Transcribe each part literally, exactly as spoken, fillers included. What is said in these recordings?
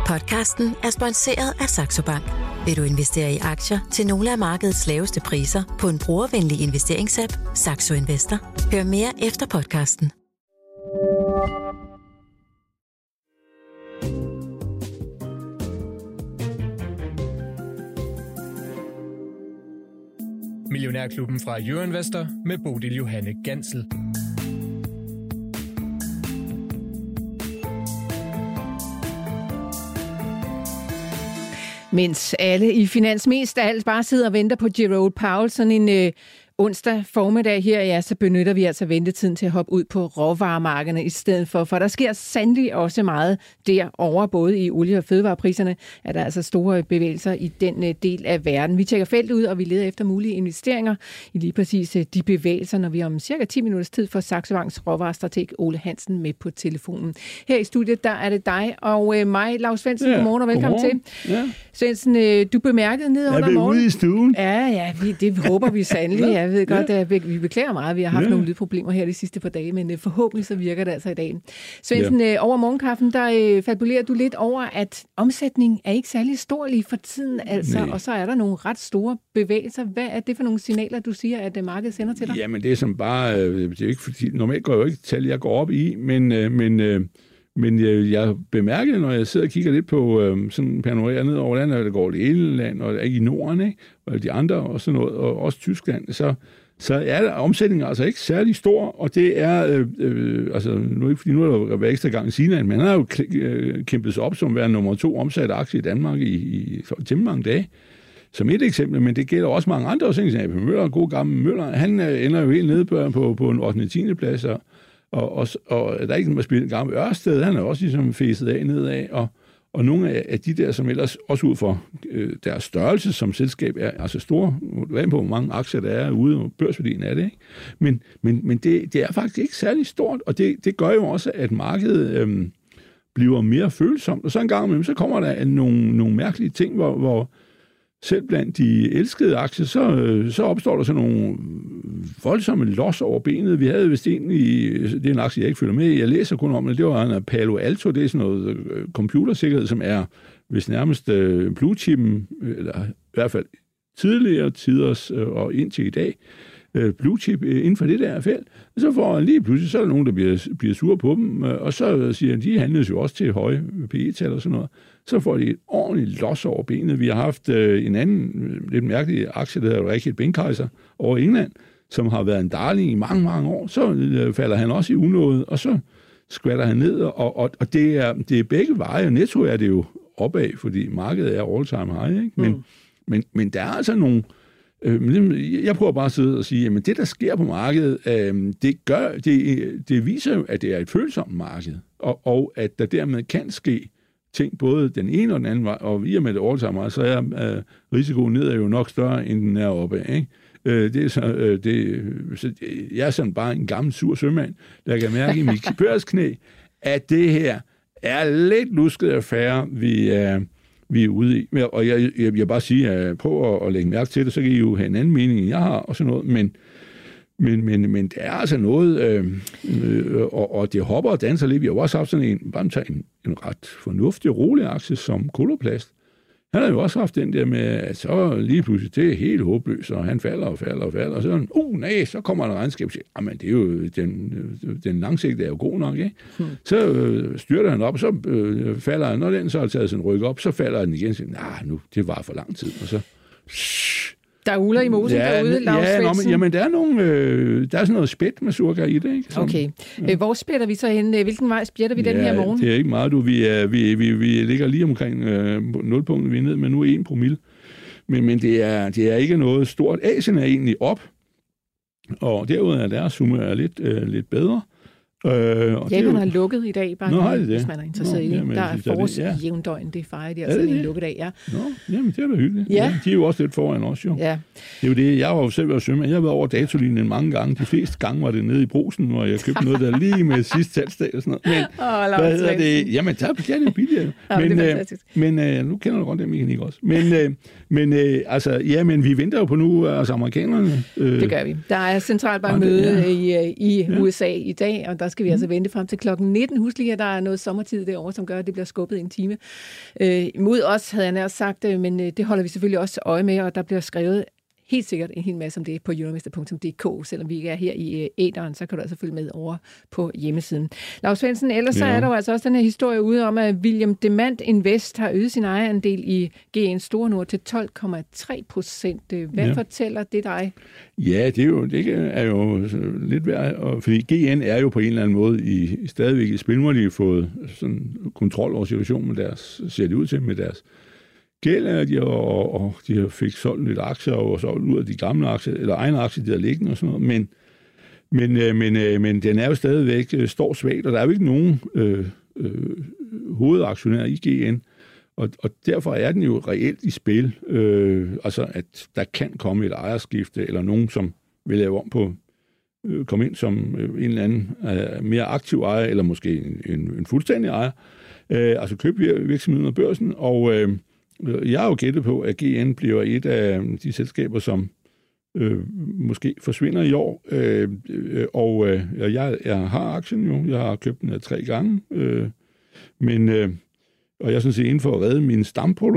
Podcasten er sponsoreret af Saxo Bank. Vil du investere i aktier til nogle af markedets laveste priser på en brugervenlig investeringsapp, Saxo Investor? Hør mere efter podcasten. Millionærklubben fra Euroinvestor med Bodil Johanne Gansel. Mens alle i Finans mest af alt bare sidder og venter på Jerome Powell, sådan en øh, onsdag formiddag her, ja, så benytter vi altså ventetiden til at hoppe ud på råvaremarkederne i stedet for, for der sker sandelig også meget derovre, både i olie- og fødevarepriserne, er der altså store bevægelser i den øh, del af verden. Vi tjekker feltet ud, og vi leder efter mulige investeringer i lige præcis øh, de bevægelser, når vi om cirka ti minutters tid får Saxo Banks råvarestrateg Ole Hansen med på telefonen. Her i studiet, der er det dig og øh, mig, Lars Svendsen. Ja, godmorgen og velkommen godmorgen. til. Ja. Svendsen, øh, du bemærkede ned under morgen. Jeg er ude i stuen. Ja, ja, vi, det håber vi sandelig. Jeg ved godt, ja. at vi beklager meget. Vi har haft ja. nogle lydproblemer her de sidste par dage, men forhåbentlig så virker det altså i dag. Svendsen, ja. over morgenkaffen, der fabulerer du lidt over, at omsætning er ikke særlig stor lige for tiden, altså, og så er der nogle ret store bevægelser. Hvad er det for nogle signaler, du siger, at markedet sender til dig? Jamen, det er som bare, det er ikke fordi, normalt går jeg jo ikke tal, jeg går op i, men, men Men jeg, jeg bemærkede, når jeg sidder og kigger lidt på øh, sådan panorerer ned over landet, der går det hele land, og ikke i Norden, ikke? Og de andre og sådan noget, og også Tyskland, så, så er der omsætningen altså ikke særlig stor, og det er, øh, øh, altså nu ikke fordi nu er der været ekstra gang i Sina, men han har jo kæmpet sig op som være nummer to omsat aktie i Danmark i, i temmelig mange dage, som et eksempel, men det gælder også mange andre ting, som A P Møller, god gammel Møller, han øh, ender jo helt nede på, på, på en ottende og tiende plads, og Og, og, og der er ikke nogen, der spiller gammel Ørsted, han er også ligesom fæset af nedad, og, og nogle af, af de der, som ellers også ud for øh, deres størrelse som selskab er altså store, hvad på hvor mange aktier der er ude, og børsværdien er det, ikke? Men, men, men det, det er faktisk ikke særlig stort, og det, det gør jo også, at markedet øh, bliver mere følsomt, og så en gang imellem, så kommer der nogle, nogle mærkelige ting, hvor, hvor selv blandt de elskede aktier, så, så opstår der sådan nogle voldsomme los over benet. Vi havde vist egentlig, det er en aktie, jeg ikke følger med i, jeg læser kun om det, det var en Palo Alto, det er sådan noget computersikkerhed, som er hvis nærmest blue chippen, eller i hvert fald tidligere tiders og indtil i dag, blue chip inden for det der felt. Og så får lige pludselig, så er der nogen, der bliver, bliver sure på dem, og så siger de, de handles jo også til høje P E-tal og sådan noget. Så får de et ordentligt los over benet. Vi har haft øh, en anden lidt mærkelig aktie, der hedder Reckitt Benckiser over England, som har været en darling i mange, mange år. Så øh, falder han også i unåde, og så skvatter han ned, og, og, og det, er, det er begge veje, og netto er det jo opad, fordi markedet er all-time high, ikke? Men, mm. men, men der er altså nogle... Øh, jeg prøver bare at sidde og sige, at det, der sker på markedet, øh, det, gør, det, det viser jo, at det er et følsomt marked, og, og at der dermed kan ske ting, både den ene og den anden vej, og i og med det all-time, så er øh, risikoen ned er jo nok større, end den er oppe, ikke? Øh, det er så, øh, det, så, jeg er sådan bare en gammel sur sømand, der kan mærke i mit børsknæ, at det her er lidt lusket affære, vi er, vi er ude i. Og jeg, jeg, jeg vil bare sige, at prøv at, at lægge mærke til det, så kan I jo have en anden mening, end jeg har, og sådan noget, men Men, men, men det er altså noget, øh, øh, og, og det hopper og danser lidt. Vi har også haft sådan en, bare en, en ret fornuftig og rolig aktie som Coloplast. Han har jo også haft den der med, at så lige pludselig, det er helt håbløst, og han falder og falder og falder, og så er han, uh, nej, så kommer der regnskab og siger, jamen det er jo, den, den langsigtede er jo god nok, ikke? Hmm. Så øh, styrter han op, og så øh, falder han, når den så har taget sådan en ryk op, så falder den igen og siger, nej, nu, det var for lang tid, og så... Der er uler i mosen ja, derude, Lars ja, Svendsen. Ja, jamen der er, nogle, øh, der er sådan noget spæt med surker i det, ikke? Sådan, okay. Ja. Hvor spætter vi så hen? Hvilken vej spjætter vi ja, den her morgen? Det er ikke meget, du. Vi, er, vi, vi, vi ligger lige omkring øh, nulpunktet, vi er ned med nu en promille. Men, men det, er, det er ikke noget stort. Asien er egentlig op, og derudover er deres humør er lidt, øh, lidt bedre. Øh, Japan har lukket i dag, bare Nå, lige, det hvis man er interesseret i det. Der er forårsjævndøgn, det fejrer de altså en lukkedag, ja. Nå, jamen det er da hyggeligt. Ja. Ja, de er jo også lidt foran os, jo. Ja. Det er jo det, jeg var jo selv været sømand. Jeg har været over datolinjen mange gange. De fleste gange var det nede i Brugsen, hvor jeg købte noget, der lige med sidste salgsdag og sådan noget. Men, oh, hvad hedder det? Jamen, der er det jo billigere. Ja, men, det er fantastisk. Men øh, nu kender du godt den mekanik også. Men, øh, men øh, altså, ja, men vi venter jo på nu, altså amerikanerne. Øh, det gør vi. Der er centralbankmøde ja. i, i ja. U S A i dag, og der skal vi mm. altså vente frem til klokken nitten. Husk lige, at der er noget sommertid derovre, som gør, at det bliver skubbet en time. Øh, mod os, havde jeg nær sagt, men det holder vi selvfølgelig også øje med, og der bliver skrevet helt sikkert en hel masse om det på euromester punktum d k. Selvom vi ikke er her i æteren, så kan du altså følge med over på hjemmesiden. Lars Svendsen, ellers ja. så er der jo altså også den her historie ude om, at William Demant Invest har øget sin ejerandel i G N Store Nord til tolv komma tre procent. Hvad ja. fortæller det dig? Ja, det er jo, det er jo lidt værd, fordi G N er jo på en eller anden måde i, stadigvæk i spil, hvor de har fået sådan kontrol over situationen med deres, ser det ud til med deres gæld er de, og, og de har fik solgt lidt aktier, og så ud af de gamle aktier, eller egne aktier, de har liggende og sådan noget, men, men, men, men den er jo stadigvæk står svagt, og der er jo ikke nogen øh, øh, hovedaktionærer i G N, og, og derfor er den jo reelt i spil, øh, altså at der kan komme et ejerskifte, eller nogen, som vil lave om på, øh, komme ind som en eller anden øh, mere aktiv ejer, eller måske en, en, en fuldstændig ejer, øh, altså købe virksomheden og børsen, og øh, jeg har jo gættet på, at G N bliver et af de selskaber, som øh, måske forsvinder i år. Øh, og øh, jeg, jeg har aktien jo. Jeg har købt den af tre gange. Øh, men, øh, og jeg er sådan set inden for at redde min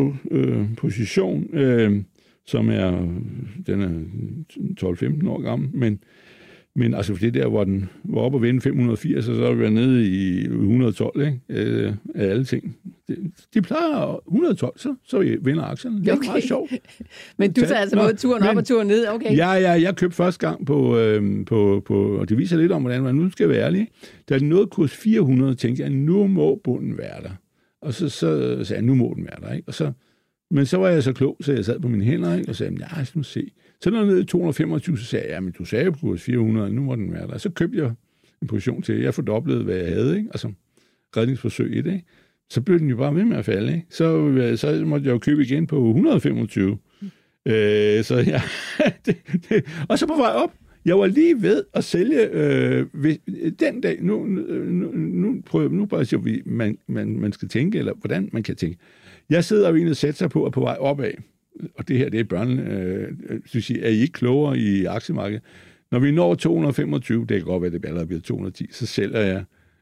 stamposition, øh, som er, den er tolv femten år gammel. Men, men altså det der, hvor den var oppe og vende fem hundrede og firs, og så er vi nede i et hundrede og tolv, ikke? Øh, af alle ting. De, de plejer et hundrede og tolv, så, så vinder aktierne. Det er okay. Meget sjovt. Men du tager altså både turen op men, og turen ned, okay? Ja, ja, jeg købte første gang på, øh, på, på, og det viser lidt om, hvordan man nu skal være ærlig. Da den nåede kurs fire hundrede, tænkte jeg, nu må bunden være der. Og så, så sagde jeg, nu må den være der, ikke? Og så, men så var jeg så klog, så jeg sad på mine hænder, ikke? Og sagde, ja, jeg skal nu se. Så når jeg nede i to hundrede og femogtyve, så sagde jeg, ja, men du sagde jo på kurs fire hundrede, nu må den være der. Så købte jeg en position til, jeg fordoblede, hvad jeg havde, ikke? Altså redningsforsøg i det, ikke? Så blev den jo bare ved med at falde, ikke? Så, så måtte jeg jo købe igen på et hundrede og femogtyve. Mm. Øh, så ja, det, det. Og så på vej op, jeg var lige ved at sælge øh, ved, den dag, nu, nu, nu prøver nu bare at sige, man, man, man skal tænke, eller hvordan man kan tænke. Jeg sidder og egentlig sætter sig på, at på vej opad, og det her, det er børn, øh, synes jeg, er I ikke klogere i aktiemarkedet? Når vi når to hundrede og femogtyve, det kan godt være, det allerede bliver to hundrede og ti, så sælger jeg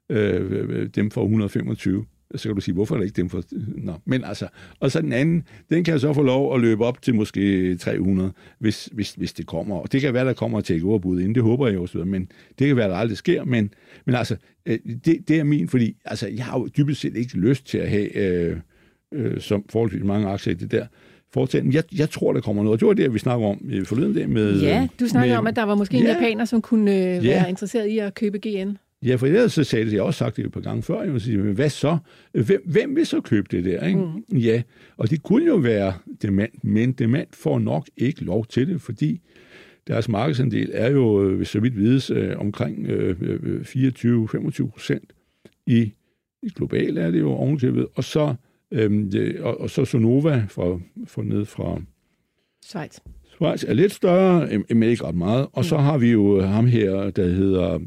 øh, dem for et hundrede og femogtyve. Så kan du sige, hvorfor er det ikke dem for... Nå, men altså... Og så den anden, den kan jeg så få lov at løbe op til måske tre hundrede, hvis, hvis, hvis det kommer. Og det kan være, der kommer til overbud inden, det håber jeg også, men det kan være, der aldrig sker. Men, men altså, det, det er min, fordi altså, jeg har jo dybest set ikke lyst til at have øh, øh, som forholdsvis mange aktier i det der foretagende. Jeg, jeg tror, der kommer noget. Det var det, vi snakker om forleden dag med... Ja, du snakker med, om, at der var måske en ja, japaner, som kunne øh, ja. være interesseret i at købe G N. Ja, for ellers så sagde det, jeg har også sagt det et par gange før, jeg vil sige, hvad så? Hvem, hvem vil så købe det der? Ikke? Mm. Ja, og det kunne jo være Demant, men Demant får nok ikke lov til det, fordi deres markedsandel er jo, hvis så vidt vides, øh, omkring øh, fireogtyve til femogtyve procent i, i global er det jo ovenkøbet, og så, øh, det, og, og så Sonova fra, fra ned fra Schweiz. Schweiz er lidt større, men ikke ret meget. Og så har vi jo ham her, der hedder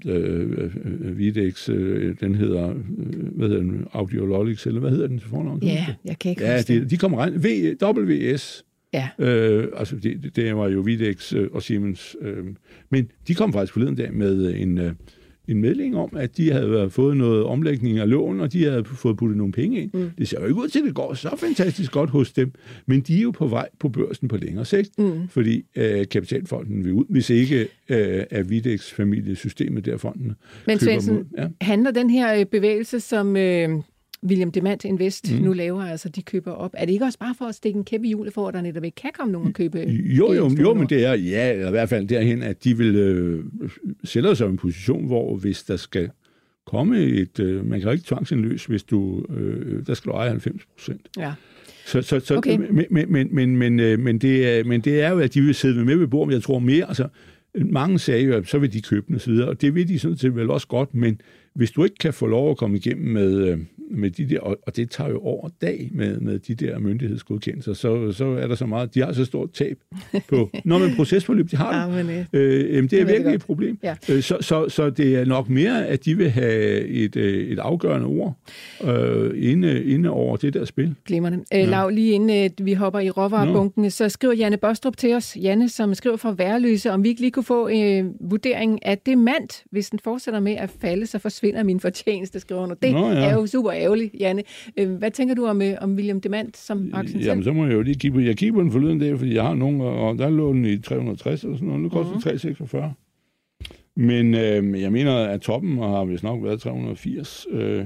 øh, Videx, øh, den hedder, øh, hvad hedder den, Audiologics, eller hvad hedder den til fornavn? Ja, jeg kan ikke ja, huske de, de kommer regne. V, W S. Ja. Øh, altså, det, det var jo Videx øh, og Siemens. Øh, men de kom faktisk forleden dag med en... Øh, en melding om, at de havde fået noget omlægning af lån, og de havde fået puttet nogle penge ind. Mm. Det ser jo ikke ud til, at det går så fantastisk godt hos dem, men de er jo på vej på børsen på længere sigt, mm. fordi øh, kapitalfonden vil ud, hvis ikke øh, er Videx-familiesystemet der fonden. Men Svendsen, ja. handler den her bevægelse, som øh, William Demant Invest mm. nu laver, altså de køber op, er det ikke også bare for at stikke en kæppe i hjulet for, at der netop ikke kan komme nogen at købe? Jo, jo, jo, men det er, ja, eller i hvert fald derhen, at de vil øh, sælge sig i en position, hvor hvis der skal komme et, øh, man kan ikke tvangsindløse, hvis du, øh, der skal du eje halvfems procent. Ja. Så, så, så okay. men, men, men, men, men, men, det er, men det er jo, at de vil sidde med ved bordet, men jeg tror mere, altså mange sagde jo, at så vil de købe den og så videre, og det vil de sådan set vel også godt, men hvis du ikke kan få lov at komme igennem med, med de der, og, og det tager jo over dag med, med de der myndighedsgodkendelser, så, så er der så meget, de har så stort tab på, når man procesforløb, de har ja, men, øh, øh, det er virkelig et problem. Ja. Øh, så, så, så det er nok mere, at de vil have et, et afgørende ord øh, inde, inde over det der spil. Glimrende. Øh, ja. Lav, lige inden øh, vi hopper i råvarebunken, no. så skriver Janne Bostrup til os, Janne, som skriver fra Værløse, om vi ikke lige kunne få øh, vurderingen af demand, hvis den fortsætter med at falde, så forsvinder min fortjeneste, skriver hun. Det Nå, ja. er jo super ærgerligt, Janne. Øh, hvad tænker du om, øh, om William Demant som aktien? Jamen, så må jeg jo lige kigge på, jeg kigger på den forleden der, fordi jeg har nogen, og der lå den i tre hundrede og tres eller sådan noget, nu koster det uh-huh. tre hundrede og seksogfyrre. Men øh, jeg mener, at toppen har vist nok været tre hundrede og firs. Øh,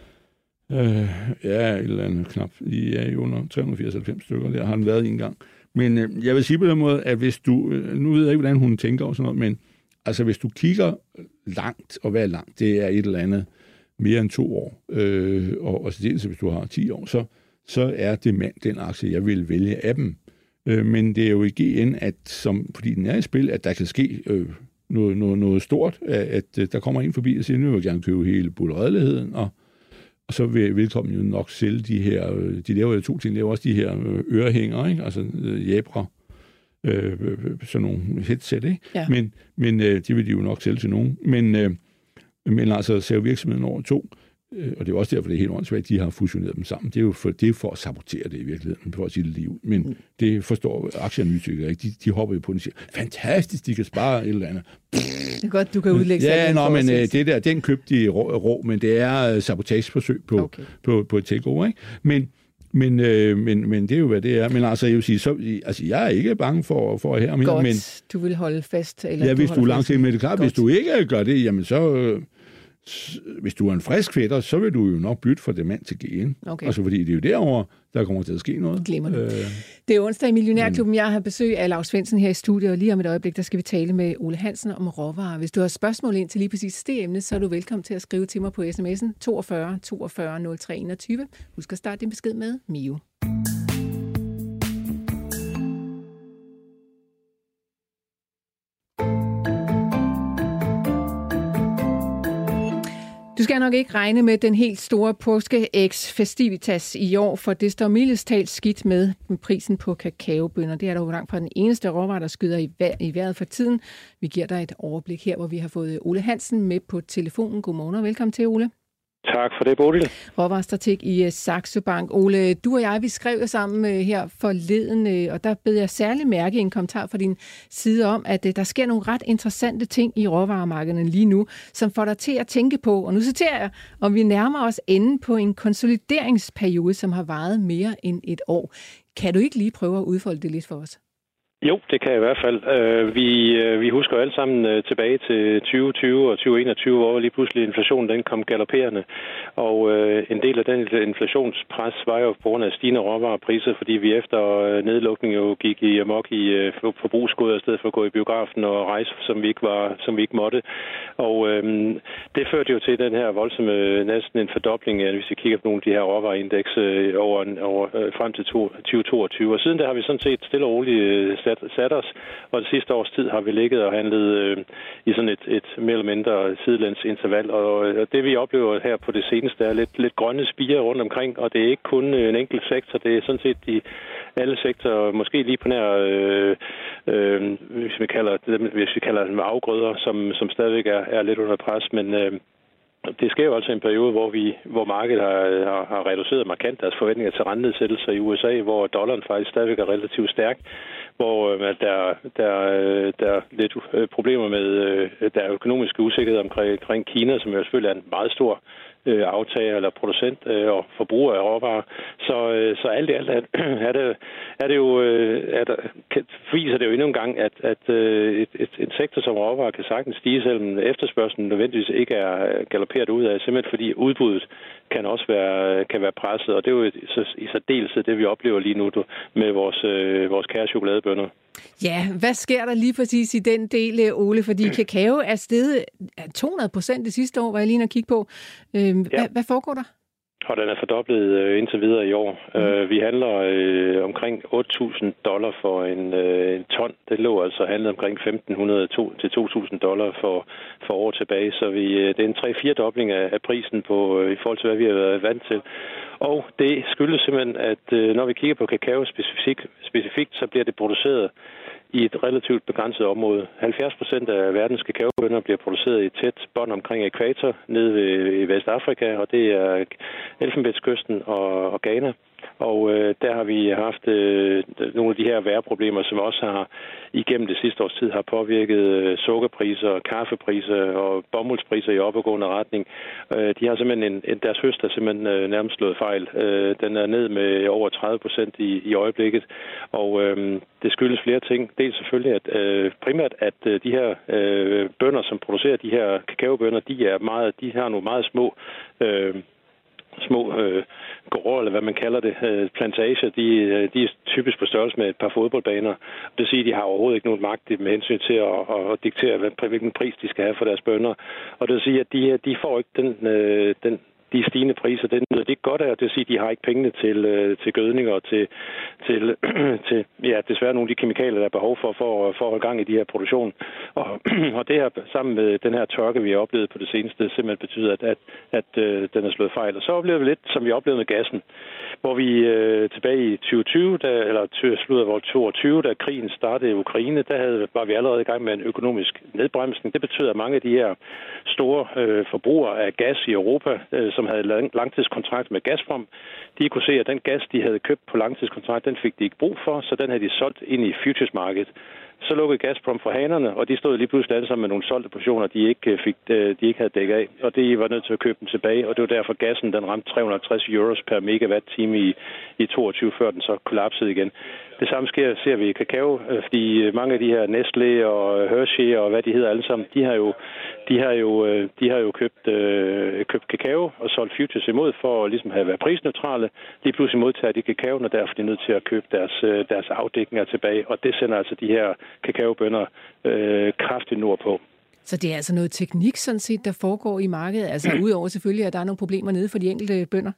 øh, ja, et eller andet knap. I er jo under tre hundrede og firs til halvfems stykker, der har den været en gang. Men øh, jeg vil sige på den måde, at hvis du, øh, nu ved jeg ikke, hvordan hun tænker og sådan noget, men altså hvis du kigger langt, og hvad er langt, det er et eller andet mere end to år, øh, og, og dels hvis du har ti år, så, så er Demant den aktie, jeg vil vælge af dem. Øh, men det er jo igen, at som, fordi den er i spil, at der kan ske øh, noget, noget, noget stort, at, at der kommer en forbi og siger, nu vil jeg gerne købe hele bulleredeligheden, og, og så vil vedkommende jo nok sælge de her, de laver jo to ting, de laver også de her ørehænger, ikke? Altså øh, Jabra, øh, sådan nogle headset, ikke? Ja. Men, men øh, de vil de jo nok sælge til nogen. Men, øh, men altså ser virksomheden over to, øh, og det er også derfor, det er helt åndssvagt, at de har fusioneret dem sammen. Det er jo for, det er for at sabotere det i virkeligheden, for at sige det lige ud. Men mm. det forstår aktieanalytikere ikke. De, de hopper jo på den og siger, fantastisk, de kan spare et eller andet. Det er godt, du kan udlægge sig. Ja, nå, men øh, det der, den købte de rå, rå, men det er uh, sabotageforsøg på, okay. på, på et takeover, ikke? Men Men, øh, men, men det er jo, hvad det er. Men altså, jeg vil sige, så, altså, jeg er ikke bange for, for at have mere. Godt, men, du vil holde fast. Eller ja, du hvis du er langsigtet med det. Klart, hvis du ikke gør det, jamen så... Øh, hvis du er en frisk fætter, så vil du jo nok bytte fra Demant til G N. Okay. Altså, fordi det er jo derovre, der kommer til at ske noget. Glemmer øh, det er onsdag i Millionærklubben. Jeg har besøg af Lav Svendsen her i studiet, og lige om et øjeblik, der skal vi tale med Ole Hansen om råvarer. Hvis du har spørgsmål ind til lige præcis det emne, så er du velkommen til at skrive til mig på sms'en toogfyrre toogfyrre nul tre enogtyve. Husk at starte din besked med Mio. Du skal nok ikke regne med den helt store påskeægs festivitas i år, for det står mildest talt skidt med prisen på kakaobønner. Det er der jo langt fra den eneste råvare, der skyder i, vær- i vejret for tiden. Vi giver dig et overblik her, hvor vi har fået Ole Hansen med på telefonen. Godmorgen og velkommen til, Ole. Tak for det, Bodil. Råvarestrateg i Saxo Bank. Ole, du og jeg, vi skrev sammen her forleden, og der bed jeg særligt mærke i en kommentar fra din side om, at der sker nogle ret interessante ting i råvaremarkederne lige nu, som får dig til at tænke på, og nu citerer jeg, om vi nærmer os enden på en konsolideringsperiode, som har varet mere end et år. Kan du ikke lige prøve at udfolde det lidt for os? Jo, det kan jeg i hvert fald. Uh, vi, uh, vi husker alle sammen uh, tilbage til tyve tyve og tyve enogtyve, hvor lige pludselig inflationen den kom galopperende. Og uh, en del af den inflationspres var jo på grund af stigende råvarepriser, fordi vi efter uh, nedlukning jo gik i amok i uh, forbrugsgoder i stedet for at gå i biografen og rejse, som vi ikke, var, som vi ikke måtte. Og uh, det førte jo til den her voldsomme, næsten en fordobling, uh, hvis vi kigger på nogle af de her råvareindeks uh, over, over, uh, frem til tyve toogtyve. Og siden der har vi sådan set stille og roligt uh, Sat, sat os, og det sidste års tid har vi ligget og handlet øh, i sådan et, et mere eller mindre sidelæns interval, og, og det vi oplever her på det seneste er lidt, lidt grønne spirer rundt omkring, og det er ikke kun en enkelt sektor, det er sådan set de alle sektorer, måske lige på nær, øh, øh, hvis vi kalder hvis vi kalder dem afgrøder, som, som stadigvæk er, er lidt under pres, men øh, det sker jo altså en periode, hvor vi, hvor markedet har, har, har reduceret markant deres forventninger til rentenedsættelser i U S A, hvor dollaren faktisk stadigvæk er relativt stærk, hvor øh, der, der, der er lidt øh, problemer med, øh, der er økonomiske usikkerhed omkring, omkring Kina, som jo selvfølgelig er en meget stor øh, aftager eller producent øh, og forbruger af råvarer. Så, øh, så alt i alt er, er, det, er det jo, øh, er der, viser det jo endnu en gang, at, at øh, et, et, et sektor som råvarer kan sagtens stige, selvom efterspørgselen nødvendigvis ikke er galopperet ud af, simpelthen fordi udbuddet kan også være, kan være presset, og det er jo i særdeleshed det, vi oplever lige nu med vores, øh, vores kære chokoladebønner. Ja, hvad sker der lige præcis i den del, Ole? Fordi kakao er steget to hundrede procent det sidste år, var jeg lige at kigge på. Øh, ja. hvad, hvad foregår der? Og den er fordoblet øh, indtil videre i år. Mm. Uh, vi handler øh, omkring otte tusind dollar for en, øh, en ton. Det lå altså handlet omkring femten hundrede til to tusind dollar for, for år tilbage. Så vi, øh, det er en tre-fire dobling af, af prisen på, øh, i forhold til, hvad vi har været vant til. Og det skyldes simpelthen, at øh, når vi kigger på kakao specifikt, specifikt, så bliver det produceret i et relativt begrænset område. halvfjerds procent af verdens kakaobønner bliver produceret i et tæt bånd omkring ækvator nede ved, i Vestafrika, og det er Elfenbenskysten og, og Ghana. Og øh, der har vi haft øh, nogle af de her vejrproblemer, som også har igennem det sidste års tid har påvirket øh, sukkerpriser, kaffepriser og bomuldspriser i opadgående retning. Øh, de har simpelthen en, en, deres høst er simpelthen øh, nærmest slået fejl. Øh, den er ned med over tredive procent i, i øjeblikket, og øh, det skyldes flere ting. Dels selvfølgelig, at øh, primært at øh, de her øh, bønder, som producerer de her kakaobønner, de er meget, de har nogle meget små øh, små øh, gårde, eller hvad man kalder det, øh, plantager, de, de er typisk på størrelse med et par fodboldbaner. Det vil sige, at de har overhovedet ikke nogen magt med hensyn til at, at, at diktere, hvad, hvilken pris de skal have for deres bønder. Og det vil sige, at de, de får ikke den, øh, den de stigende priser, det nyder de ikke godt af, det vil sige, at de har ikke pengene til, øh, til gødning og til, til, til ja, desværre nogle af de kemikalier, der er behov for, for, for at holde gang i de her produktion. Og, og det her, sammen med den her tørke, vi har oplevet på det seneste, simpelthen betyder, at, at, at øh, den er slået fejl. Og så oplever vi lidt, som vi oplevede med gassen, hvor vi øh, tilbage i tyve tyve, da, eller slutter af toogtyve, da krigen startede i Ukraine, der havde, var vi allerede i gang med en økonomisk nedbremsning. Det betyder, at mange af de her store øh, forbrugere af gas i Europa, øh, som havde lang- langtidskontrakt med Gazprom, de kunne se, at den gas, de havde købt på langtidskontrakt, den fik de ikke brug for, så den havde de solgt ind i futures-markedet. Så lukkede Gazprom for hanerne, og de stod lige pludselig alle sammen med nogle solgte portioner, de ikke fik, de ikke havde dækket af, og de var nødt til at købe dem tilbage, og det var derfor gassen, den ramte tre hundrede og halvtreds euros per megawatt-time i, i toogtyve, før den så kollapsede igen. Det samme sker, ser vi i kakao, fordi mange af de her Nestlé og Hershey og hvad de hedder alle sammen, de har jo, de har jo, de har jo købt, øh, købt kakao og solgt futures imod for at ligesom have været prisneutrale. Lige pludselig modtager de kakaoen, og derfor er de nødt til at købe deres, deres afdækninger tilbage, og det sender altså de her kakaobønner øh, kraftigt nordpå. Så det er altså noget teknik, sådan set, der foregår i markedet? Altså udover selvfølgelig, at der er nogle problemer nede for de enkelte bønder?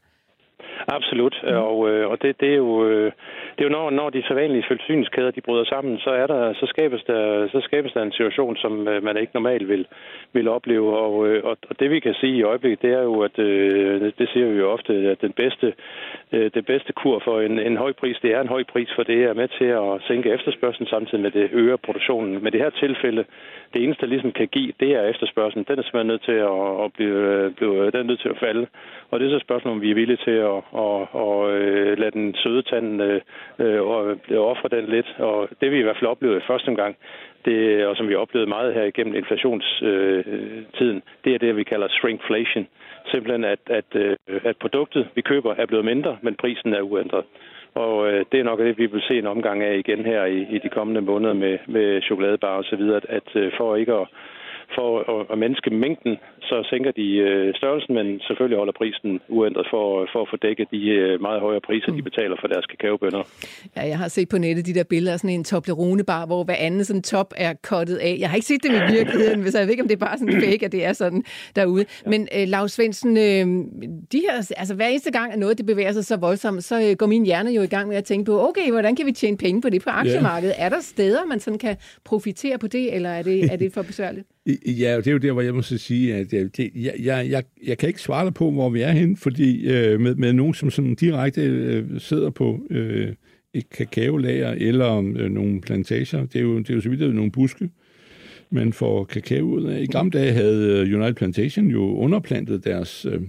Absolut, og, og det, det er jo, det er jo når, når de sædvanlige forsyningskæder de bryder sammen, så er der så skabes der så skabes der en situation, som man ikke normalt vil vil opleve, og, og, og det vi kan sige i øjeblikket, det er jo, at det siger vi jo ofte, at den bedste det bedste kur for en, en høj pris, det er en høj pris, for det er med til at sænke efterspørgselen samtidig med det øger produktionen. Men det her tilfælde, det eneste, der ligesom kan give, det er efterspørgselen. Den er simpelthen nødt til at, at blive, blive den er nødt til at falde. Og det er så et spørgsmål, om vi er villige til at, at, at, at lade den søde tand øh, ofre den lidt. Og det vi i hvert fald oplevede første omgang, det, og som vi har oplevet meget her igennem inflationstiden, øh, det er det, vi kalder shrinkflation. Simpelthen, at, at, at produktet, vi køber, er blevet mindre, men prisen er uændret. Og øh, det er nok det, vi vil se en omgang af igen her i, i de kommende måneder med, med chokoladebar og så videre, at, at for ikke at for at, at mindske mængden, så sænker de øh, størrelsen, men selvfølgelig holder prisen uændret for, for at få dækket de øh, meget højere priser, de betaler for deres kakaobønner. Ja, jeg har set på nettet de der billeder af sådan en Toblerone-bar, hvor hver anden sådan top er cuttet af. Jeg har ikke set det i virkeligheden, så jeg ved ikke, om det er bare sådan fake, at det er sådan derude. Ja. Men øh, Laus Svendsen, øh, de her, altså hver eneste gang, at noget det bevæger sig så voldsomt, så øh, går min hjerne jo i gang med at tænke på, okay, hvordan kan vi tjene penge på det på aktiemarkedet? Ja. Er der steder, man sådan kan profitere på det, eller er det, er det for besværligt? Ja, det er jo der, hvor jeg må så sige, at jeg, jeg, jeg, jeg kan ikke svare dig på, hvor vi er henne, fordi øh, med, med nogen, som sådan direkte øh, sidder på øh, et kakaolager eller øh, nogle plantager, det er jo, det er jo så vidt nogle buske, man får kakao ud af. I gamle dage havde United Plantation jo underplantet deres øh,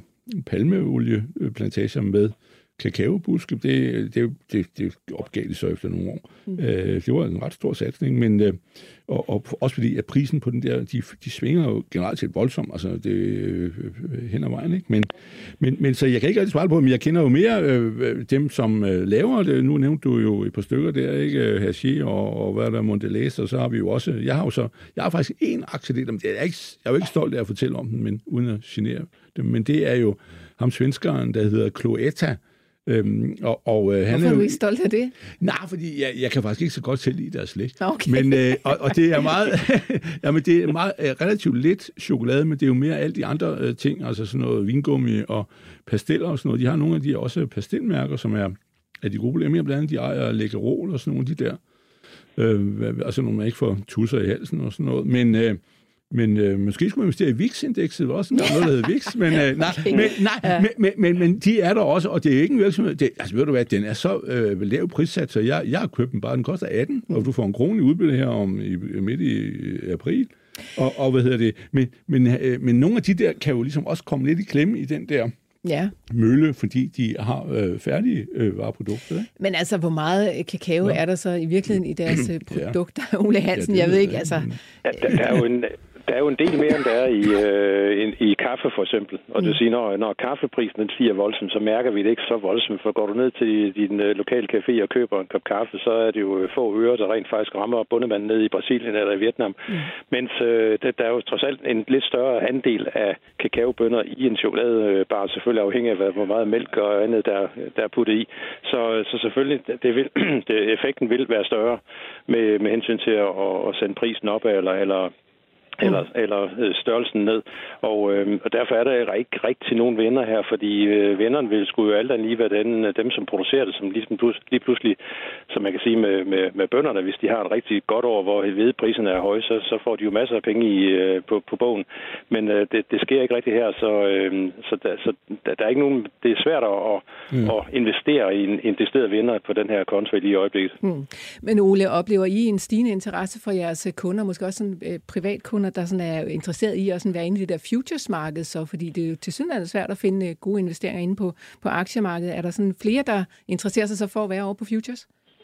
palmeolieplantager med kakaobuske. Det, det, det, det opgav de så efter nogle år. Mm. Øh, det var en ret stor satsning, men øh, og, og også fordi, at prisen på den der, de, de svinger jo generelt set voldsomt, altså det øh, hen ad vejen, ikke? Men, men, men så jeg kan ikke rigtig svare på, men jeg kender jo mere øh, dem, som øh, laver det. Nu nævnte du jo et par stykker der, ikke? Hershey og, og hvad der Mondelez, og så har vi jo også, jeg har jo så, jeg har faktisk en aktie, men det er ikke, jeg er jo ikke stolt af at fortælle om den, men uden at genere dem, men det er jo ham svenskeren, der hedder Cloetta, Øhm, og, og, øh, han Hvorfor er er jo du ikke stolt af det? Nej, fordi jeg, jeg kan faktisk ikke så godt selv lide deres slik. Okay. Men, øh, og, og det er meget, jamen det er meget øh, relativt lidt chokolade, men det er jo mere alle de andre øh, ting, altså sådan noget vingummi og pasteller og sådan noget. De har nogle af de også pastelmærker, som er, er de gode problemer, blandt andet de ejer Lækkerol og sådan nogle af de der. Øh, altså nogle, man ikke får tusser i halsen og sådan noget. Men, øh, men øh, måske skulle man investere i V I X-indekset, var også noget, der hedder V I X. Men, øh, nej, okay. men, nej ja. men, men, men, men de er der også, og det er ikke en virksomhed. Det, altså ved du hvad, den er så øh, lav prissat, så jeg, jeg har købt den bare, den koster atten, mm. og du får en krone i udbytte her om i, midt i april. Og, og hvad hedder det? Men, men, øh, men nogle af de der kan jo ligesom også komme lidt i klemme i den der ja. mølle, fordi de har øh, færdige øh, vareprodukter. Ikke? Men altså, hvor meget kakao ja. er der så i virkeligheden i deres produkter, ja. Ole Hansen? Ja, jeg ved ikke, altså... Ja, der, der er jo en... Der er jo en del mere, end der er i, øh, i, i kaffe, for eksempel. Og det vil sige, når, når kaffeprisen den stiger voldsomt, så mærker vi det ikke så voldsomt. For går du ned til din øh, lokale café og køber en kop kaffe, så er det jo få øre, der rent faktisk rammer bondemanden ned i Brasilien eller i Vietnam. Mm. Mens øh, det, der er jo trods alt en lidt større andel af kakaobønner i en chokoladebar, selvfølgelig afhængig af, hvor meget mælk og andet, der, der er puttet i. Så, så selvfølgelig, det vil, det, effekten vil være større med, med hensyn til at, at sende prisen op eller... eller eller, eller størrelsen ned. Og, øh, og derfor er der ikke rigtig nogen venner her, fordi øh, vennerne vil skulle jo alt andet lige være den, dem, som producerer det, som ligesom plus, lige pludselig, som man kan sige med, med, med bønderne, hvis de har et rigtig godt år, hvor hvedepriserne er høje, så, så får de jo masser af penge i, øh, på, på bogen. Men øh, det, det sker ikke rigtig her, så, øh, så, der, så der, der er ikke nogen, det er svært at, mm. at investere i en, en decideret vinder på den her konto i lige øjeblikket. Mm. Men Ole, oplever I en stigende interesse for jeres kunder, måske også sådan, øh, privatkunder, der sådan er interesseret i at sådan være inde i det der futures-marked, så fordi det er jo tilsyneladende svært at finde gode investeringer inde på, på aktiemarkedet. Er der sådan flere, der interesserer sig så for at være over på futures?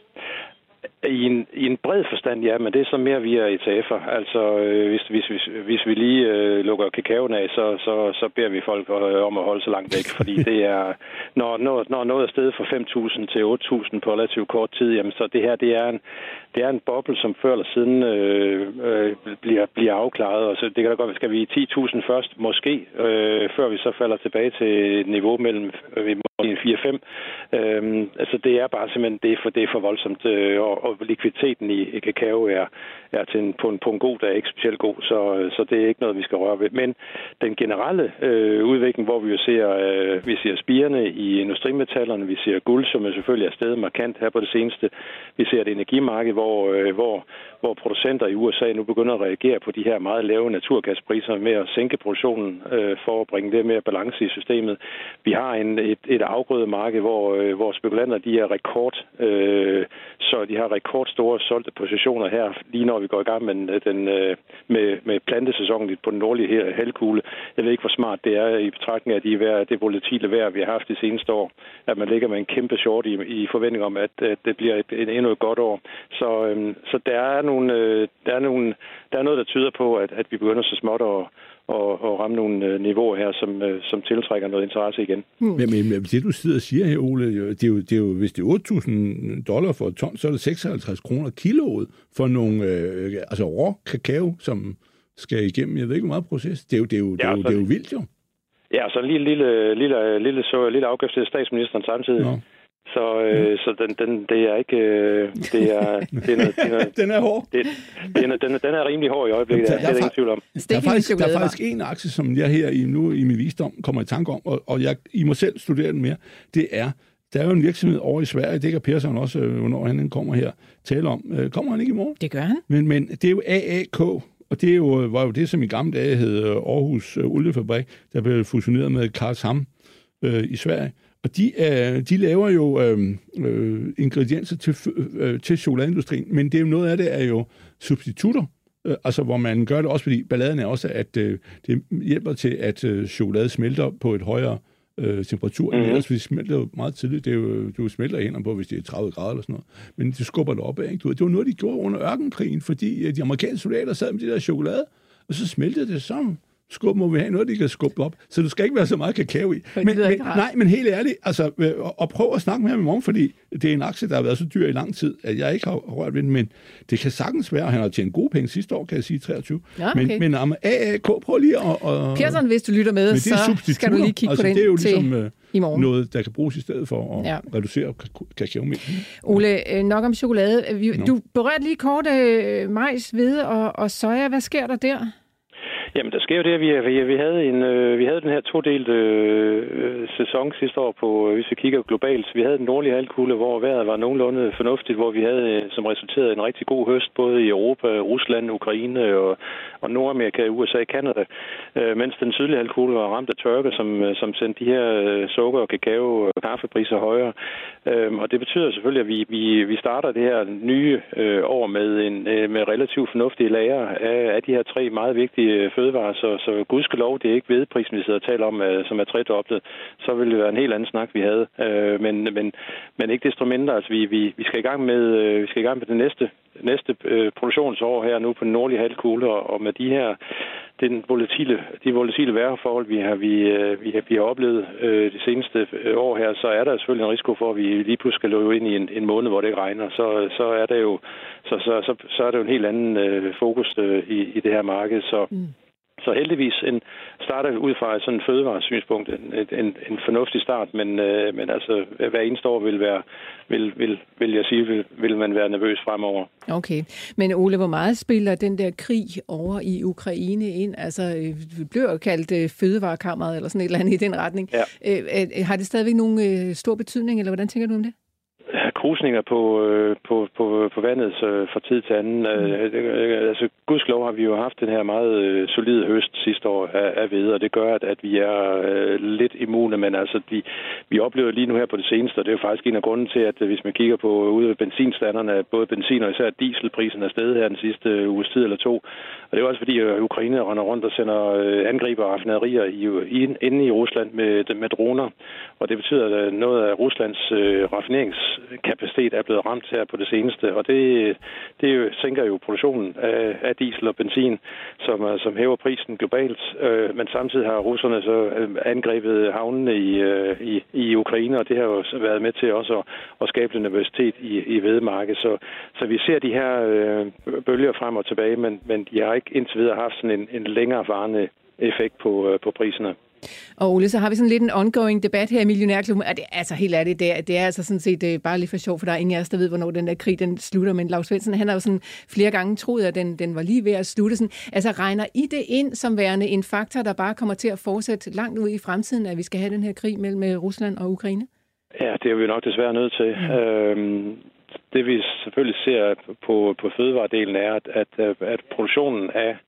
I en, I en bred forstand, ja, men det er så mere via E T F'er. Altså, øh, hvis, hvis, hvis, hvis vi lige øh, lukker kakaoen af, så, så, så beder vi folk øh, om at holde så langt væk, fordi det er, når, når, når noget er steget fra fem tusind til otte tusind på relativt kort tid, jamen, så det her, det er en, det er en boble, som før eller siden øh, øh, bliver, bliver afklaret, og så det kan da godt, skal vi i ti tusind først, måske, øh, før vi så falder tilbage til et niveau mellem øh, fire fem. Øhm, altså det er bare simpelthen det er for det er for voldsomt, øh, og, og likviditeten i, i kakao er er til en, på en på en god dag ikke specielt god, så så det er ikke noget vi skal røre ved. Men den generelle øh, udvikling, hvor vi jo ser øh, vi ser spirene i industrimetallerne, vi ser guld, som er selvfølgelig er steget markant her på det seneste. Vi ser et energimarked, hvor øh, hvor hvor producenter i U S A nu begynder at reagere på de her meget lave naturgaspriser med at sænke produktionen øh, for at bringe det mere balance i systemet. Vi har en, et, et afgrødemarked, hvor, øh, hvor spekulanter de er rekord, øh, så de har rekordstore solgte positioner her, lige når vi går i gang med, den, øh, med, med plantesæsonen på den nordlige halvkugle. Jeg ved ikke, hvor smart det er i betragtning af de vejr, det volatile vejr, vi har haft de seneste år, at man ligger med en kæmpe short i, i forventning om, at, at det bliver et, et, endnu et godt år. Så, øh, så der er nogle, øh, der er nogle, der er noget, der tyder på, at, at vi begynder så småt at Og, og ramme nogle niveauer her, som, som tiltrækker noget interesse igen. Hmm. Men, men det, du sidder og siger her, Ole, det er jo, det er jo hvis det er otte tusind dollar for et ton, så er det seksoghalvtreds kroner kiloet for nogle øh, altså rå kakao, som skal igennem, jeg ved ikke, hvor meget proces. Det er jo, det er jo, det er jo, det er jo vildt, jo. Ja, så en lille, lille, lille, lille, så, lille afgift til statsministeren samtidig. Nå. Så, øh, ja. så den, den, det er ikke... Øh, det er, det er noget, det er noget, den er hård. Det, det er, den, den er rimelig hård i øjeblikket, der, der er ingen tvivl om. Der er, faktisk, der er faktisk en aktie, som jeg her i, nu i min visdom kommer i tanke om, og, og jeg, I må selv studere den mere. Det er, der er jo en virksomhed over i Sverige, det kan Persson også, hvornår han kommer her, tale om. Kommer han ikke i morgen? Det gør han. Men, men det er jo A A K, og det er jo, var jo det, som i gamle dage hed Aarhus Oliefabrik, der blev fusioneret med Karlshamn øh, i Sverige. Og de, øh, de laver jo øh, øh, ingredienser til, øh, til chokoladeindustrien, men det er jo noget af det er jo substitutter, øh, altså hvor man gør det også, fordi balladen er også, at øh, det hjælper til, at øh, chokolade smelter på et højere øh, temperatur, mm-hmm. ellers vi smelter jo meget tidligt, det er jo, du smelter hænder på, hvis det er tredive grader eller sådan noget, men det skubber det op af, ikke? Det var noget, de gjorde under ørkenkrigen, fordi de amerikanske soldater sad med det der chokolade, og så smeltede det sammen. Skub må vi have noget, de kan skubbe op. Så du skal ikke være så meget kakao i. Men, men, nej, men helt ærligt, altså, og, og prøv at snakke med ham i morgen, fordi det er en aktie, der har været så dyr i lang tid, at jeg ikke har rørt ved den, men det kan sagtens være, at han har tjent gode penge sidste år, kan jeg sige treogtyve. Ja, okay. Men, men um, A A K, prøv lige at... Og, Persson, hvis du lytter med, så skal du lige kigge altså, på den det er jo til ligesom, I morgen. noget, der kan bruges i stedet for at ja. reducere kakaomælken. Ole, nok om chokolade. Du berørte lige kort øh, majs, hvede og, og soja. Hvad sker der der? Jamen, der sker jo det, at vi, vi, vi, havde, en, øh, vi havde den her todelte øh, sæson sidste år, på, hvis vi kigger globalt. Vi havde den nordlige halvkugle, hvor vejret var nogenlunde fornuftigt, hvor vi havde som resulterede en rigtig god høst, både i Europa, Rusland, Ukraine og, og Nordamerika, U S A og Canada. Øh, mens den sydlige halvkugle var ramt af tørke, som, som sendte de her sukker, og kakao og kaffepriser højere. Øh, og det betyder selvfølgelig, at vi, vi, vi starter det her nye øh, år med, en, øh, med relativt fornuftige lager af, af de her tre meget vigtige fødevarer, så, så gudskelov, det er ikke hvedeprisen, vi sidder og taler om, som er tredoblet, så ville det være en helt anden snak, vi havde. Øh, men, men, men ikke desto mindre, altså vi, vi, vi skal i gang med, øh, vi skal i gang med det næste, næste øh, produktionsår her nu på den nordlige halvkugle, og, og med de her den volatile, de volatile vejrforhold, vi har, vi, øh, vi har, vi har oplevet øh, de seneste år her, så er der selvfølgelig en risiko for, at vi lige pludselig skal løbe ind i en, en måned, hvor det ikke regner. Så, så er det jo så, så, så, så er det jo en helt anden øh, fokus øh, i, i det her marked. Så mm. Så heldigvis en starter ud fra sådan en fødevaresynspunkt en, en, en fornuftig start, men, øh, men altså hver eneste år vil, være, vil, vil, vil jeg sige, vil, vil man være nervøs fremover. Okay, men Ole, hvor meget spiller den der krig over i Ukraine ind? Altså, det bliver jo kaldt fødevarekammeret eller sådan et eller andet i den retning. Ja. Øh, har det stadigvæk nogen øh, stor betydning, eller hvordan tænker du om det? Krusninger på, på, på, på vandet så fra tid til anden. Mm. Altså, gudskelov har vi jo haft den her meget solide høst sidste år af, af hvede, og det gør, at, at vi er uh, lidt immune, men altså, de, vi oplever lige nu her på det seneste, og det er jo faktisk en af grunden til, at hvis man kigger på ude af benzinstanderne, både benzin og især dieselprisen er steget her den sidste uges tid eller to, og det er jo også fordi, at Ukraine render rundt og sender angriber og raffinaderier i, i, inde i Rusland med, med droner, og det betyder, at noget af Ruslands uh, raffinerings kapacitet er blevet ramt her på det seneste, og det, det jo, sænker jo produktionen af, af diesel og benzin, som, som hæver prisen globalt. Øh, men samtidig har russerne så angrebet havnene i, i, i Ukraine, og det har jo været med til også at, at skabe nervøsitet i, i hvedemarkedet. Så, så vi ser de her øh, bølger frem og tilbage, men, men de har ikke indtil videre haft sådan en, en længerevarende effekt på, øh, på priserne. Og Ole, så har vi sådan lidt en ongoing debat her i Millionærklubben. Det, altså helt ærligt, det er, det er altså sådan set det er bare lidt for sjov, for der er ingen af os, der ved, hvornår den der krig den slutter. Men Lars Svendsen, han har jo sådan flere gange troet, at den, den var lige ved at slutte. Sådan, altså regner I det ind som værende en faktor, der bare kommer til at fortsætte langt ud i fremtiden, at vi skal have den her krig mellem Rusland og Ukraine? Ja, det er vi nok desværre nødt til. Mm. Øhm, det vi selvfølgelig ser på, på fødevaredelen er, at, at, at produktionen af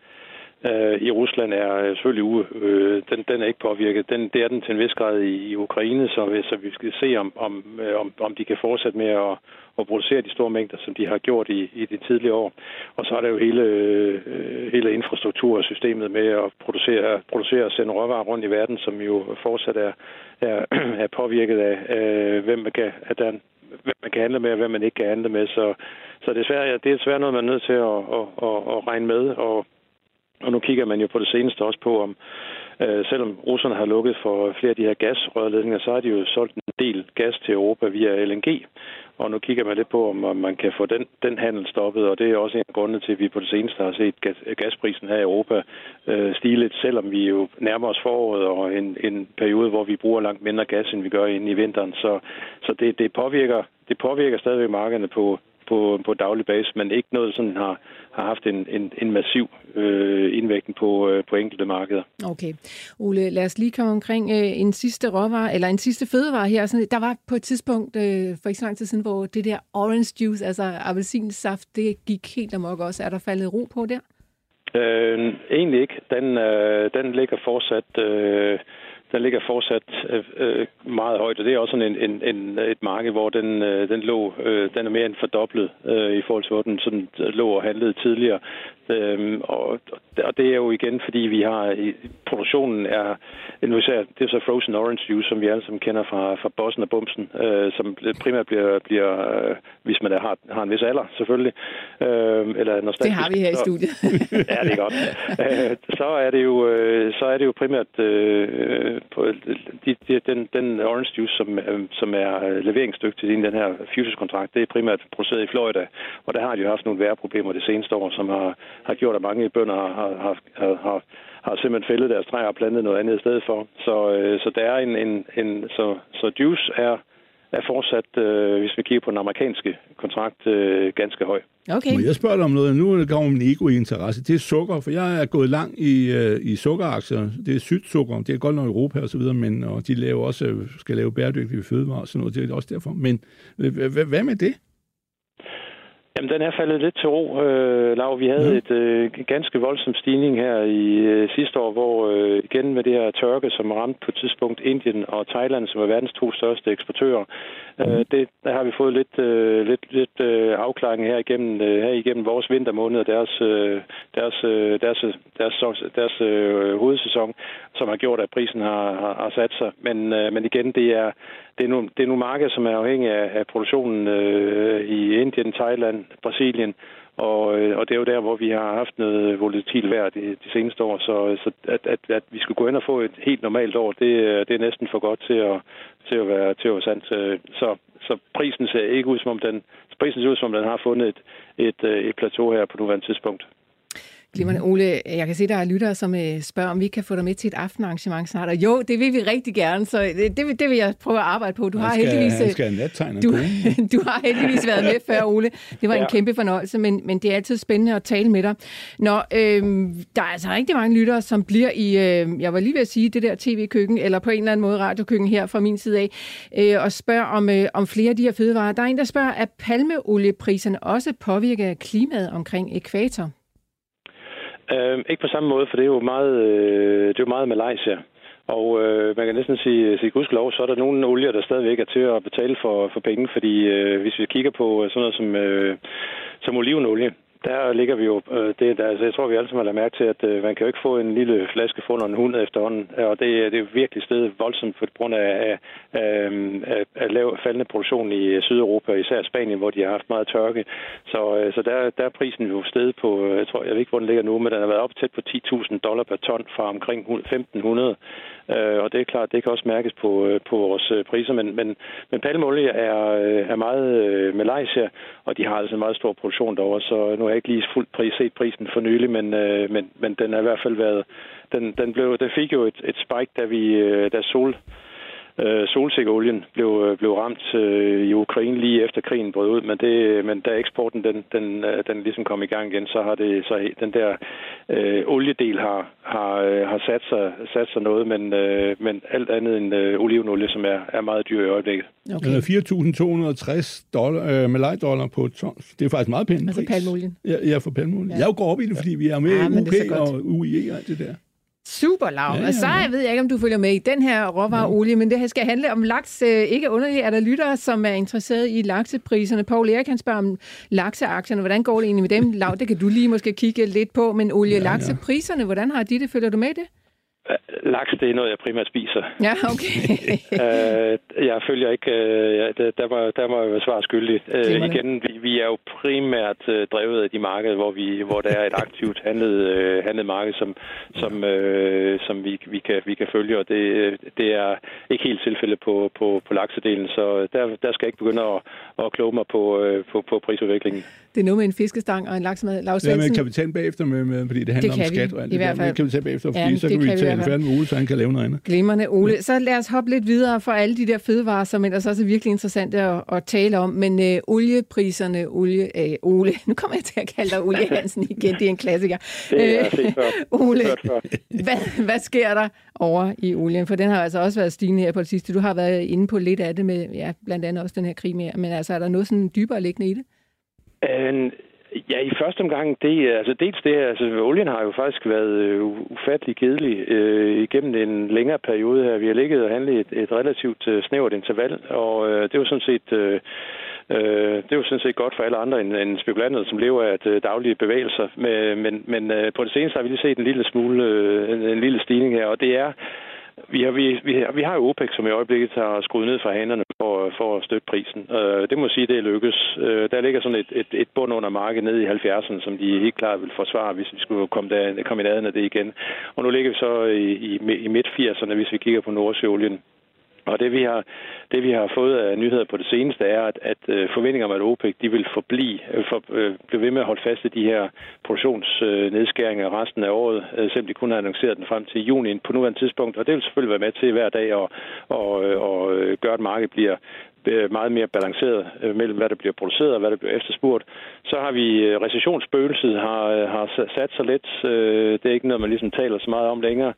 i Rusland er selvfølgelig uge. Øh, den, den er ikke påvirket. Den, det er den til en vis grad i, i Ukraine, så, så vi skal se, om, om, om, om de kan fortsætte med at, at producere de store mængder, som de har gjort i, i de tidligere år. Og så er der jo hele, øh, hele infrastruktursystemet med at producere, producere og sende råvarer rundt i verden, som jo fortsat er, er, er påvirket af, af hvem man kan, at der hvem man kan handle med, og hvem man ikke kan handle med. Så, så det er svært, det er svært noget, man er nødt til at, at, at, at regne med, og Og nu kigger man jo på det seneste også på, om øh, selvom russerne har lukket for flere af de her gasrørledninger, så har de jo solgt en del gas til Europa via L N G. Og nu kigger man lidt på, om man kan få den, den handel stoppet, og det er også en af grundene til, at vi på det seneste har set gas, gasprisen her i Europa øh, stige lidt, selvom vi jo nærmer os foråret og en, en periode, hvor vi bruger langt mindre gas, end vi gør inde i vinteren. Så, så det, det, påvirker, det påvirker stadigvæk markederne på på, på daglig basis, men ikke noget, sådan har, har haft en, en, en massiv øh, indvirkning på, øh, på enkelte markeder. Okay. Ole, lad os lige komme omkring øh, en sidste råvare, eller en sidste fødevare her. Sådan, der var på et tidspunkt, øh, for ikke så lang tid siden, hvor det der orange juice, altså appelsinsaft, det gik helt amok også. Er der faldet ro på der? Øh, egentlig ikke. Den, øh, den ligger fortsat... Øh, Den ligger fortsat øh, meget højt, og det er også sådan en, en, en, et marked, hvor den, øh, den, lå, øh, den er mere end fordoblet øh, i forhold til, hvor den sådan, lå og handlede tidligere. Øhm, og, og det er jo igen, fordi vi har i, produktionen er, nu ser, det er så frozen orange juice, som vi alle sammen kender fra, fra Bossen og Bumsen, øh, som primært bliver, bliver øh, hvis man er, har, har en vis alder, selvfølgelig. Øh, eller nostalgisk. Det har vi her i studiet. Ja, det er godt. Øh, så, er det jo, øh, så er det jo primært øh, på de, de, den, den orange juice, som, som er leveringsdygtig i den her futures-kontrakt, det er primært produceret i Florida, og der har de jo haft nogle vejrproblemer det seneste år, som har, har gjort, at mange bønder har, har, har, har, har simpelthen fældet deres træer og plantet noget andet i stedet for. Så, så der er en, en, en så, så juice er er fortsat, øh, hvis vi kigger på den amerikanske kontrakt, øh, ganske høj. Okay. Må jeg spørge dig om noget? Nu kommer min ego-interesse. Det er sukker, for jeg er gået langt i, øh, i sukkeraktier. Det er sygt sukker. Det er godt nok Europa og så videre, men og de laver også, skal lave bæredygtige fødevarer og sådan noget. Det er også derfor. Men hvad med det? Jamen, den er faldet lidt til ro, øh, Lav. Vi havde ja. et øh, ganske voldsom stigning her i øh, sidste år, hvor øh, igen med det her tørke, som ramte på et tidspunkt Indien og Thailand, som er verdens to største eksportører, øh, det, der har vi fået lidt, øh, lidt, lidt øh, afklaring her igennem, øh, her igennem vores vintermåneder, deres, øh, deres, øh, deres, deres, deres, deres øh, hovedsæson, som har gjort, at prisen har, har, har sat sig. Men, øh, men igen, det er Det er, nogle, det er nogle markeder, som er afhængige af, af produktionen øh, i Indien, Thailand, Brasilien, og, øh, og det er jo der, hvor vi har haft noget volatilt vejr de, de seneste år. Så, så at, at, at vi skulle gå ind og få et helt normalt år, det, det er næsten for godt til at, til at være til at være sandt. Så, så prisen ser ikke ud, som om den, prisen ser ud, som om den har fundet et, et, et plateau her på nuværende tidspunkt. Glimrende, Ole, jeg kan se, der er lyttere, som spørger, om vi kan få dig med til et aftenarrangement snart. Og jo, det vil vi rigtig gerne, så det, det, vil, det vil jeg prøve at arbejde på. Du har skal, heldigvis, skal du, du har heldigvis været med før, Ole. Det var ja. en kæmpe fornøjelse, men, men det er altid spændende at tale med dig. Nå, øhm, der er altså rigtig mange lyttere, som bliver i, øh, jeg var lige ved at sige, det der tv-køkken, eller på en eller anden måde radiokøkken her fra min side af, øh, og spørger om, øh, om flere af de her fødevarer. Der er en, der spørger, er palmeoliepriserne også påvirket af klimaet omkring ækvator? Øh, ikke på samme måde, for det er jo meget, øh, det er jo meget Malaysia. Og øh, man kan næsten sige, sige gudskelov, så er der nogle olier, der stadigvæk er til at betale for, for penge, fordi øh, hvis vi kigger på sådan noget som, øh, som olivenolie, der ligger vi jo, øh, det, der, altså, jeg tror, vi alle sammen har lagt mærke til, at øh, man kan jo ikke få en lille flaske for under en hund efterhånden, og det, det er jo virkelig stedet voldsomt på grund af, af, af, af, af lav faldende produktion i Sydeuropa, især Spanien, hvor de har haft meget tørke. Så, øh, så der, der er prisen jo stedet på, jeg tror, jeg ved ikke, hvor den ligger nu, men den har været op tæt på ti tusind dollar per ton fra omkring femten hundrede. Uh, og det er klart, det kan også mærkes på, uh, på vores uh, priser, men, men, men palmeolie er, uh, er meget uh, Malaysia, og de har altså en meget stor produktion derovre, så nu har jeg ikke lige fuldt pris, set prisen for nylig, men, uh, men, men den har i hvert fald været, den, den, blev, den fik jo et, et spike, da vi, uh, da sol, uh, solsikkeolien blev, blev ramt uh, i Ukraine lige efter krigen brød ud, men, det, men da eksporten den, den, uh, den ligesom kom i gang igen, så har det, så den der uh, oliedel har, har, uh, har sat, sig, sat sig noget, men, uh, men alt andet end uh, olivenolie, som er, er meget dyr i øjeblikket. Okay. Den er fire tusind to hundrede og tres dollar, øh, malaj-dollar på et ton. Det er faktisk meget pænt pris. Altså palmeolien. Ja, ja, for palmeolien. Ja. Jeg går op i det, fordi vi er med ja, i U P og U I E og alt det der. Super, Lav. Ja, ja, ja. Så jeg ved jeg ikke, om du følger med i den her råvareolie, men det her skal handle om laks. Ikke underligt, er der lyttere, som er interesseret i laksepriserne. Poul Erik, han spørger om lakseaktierne. Hvordan går det egentlig med dem? Lav, det kan du lige måske kigge lidt på, men olie-laksepriserne, hvordan har de det? Følger du med det? Laks, det er noget, jeg primært spiser. Ja, okay. uh, jeg følger ikke... Uh, ja, der, må, der må jeg være svar skyldig. Uh, igen, vi, vi er jo primært uh, drevet af de markeder, hvor, vi, hvor der er et aktivt handlet, uh, handlet marked, som, som, uh, som vi, vi, kan, vi kan følge, og det, det er ikke helt tilfælde på, på, på laksedelen, så der, der skal jeg ikke begynde at, at kloge mig på, uh, på, på prisudviklingen. Det er noget med en fiskestang og en laksemad. Lav Svendsen. Ja, men kan vi tage den bagefter, med, med, fordi det handler det om skat og alt det der. Men kan vi tage bagefter, fordi ja, så kan vi tage en færdig med Ole, så han kan lave noget andet. Glimrende, Ole. Ja. Så lad os hoppe lidt videre for alle de der fødevarer, som ellers også er virkelig interessante at, at tale om. Men øh, oliepriserne, olie, øh, Ole, nu kommer jeg til at kalde dig Ole Hansen igen, det er en klassiker. Det er jeg set før. Ole, hvad, hvad sker der over i olien? For den har altså også været stigende her på det sidste. Du har været inde på lidt af det med, ja, blandt andet også den her krig med, men altså er der noget sådan dybere liggende i det? En Ja, i første omgang, det, altså dels det, altså olien har jo faktisk været øh, ufattelig kedelig øh, igennem en længere periode her. Vi har ligget og handlet et, et relativt øh, snævert interval, og øh, det er jo sådan set... Øh, Øh, det er jo sådan set godt for alle andre end, end spekulanter, som lever af øh, daglige bevægelser. Men, men, men øh, på det seneste har vi lige set en lille smule, øh, en, en lille stigning her, og det er... Vi har, vi, vi, har, vi har jo OPEC, som i øjeblikket har skruet ned fra hanerne for, for at støtte prisen. Øh, det må sige, det er lykkes. Øh, der ligger sådan et, et, et bund under markedet nede i halvfjerdserne, som de helt klart vil forsvare, hvis vi skulle komme, der, komme i nærheden af det igen. Og nu ligger vi så i, i, i midt firserne, hvis vi kigger på Nordsøolien. Og det vi har det vi har fået af nyheder på det seneste er, at, at forventninger om, at OPEC de vil forblive, for, øh, blive ved med at holde fast i de her produktionsnedskæringer resten af året, øh, selvom de kun har annonceret den frem til juni på nuværende tidspunkt. Og det vil selvfølgelig være med til hver dag at og, og gøre, at markedet bliver meget mere balanceret mellem, hvad der bliver produceret og hvad der bliver efterspurgt. Så har vi recessionsspøgelset har, har sat sig lidt. Det er ikke noget, man ligesom taler så meget om længere.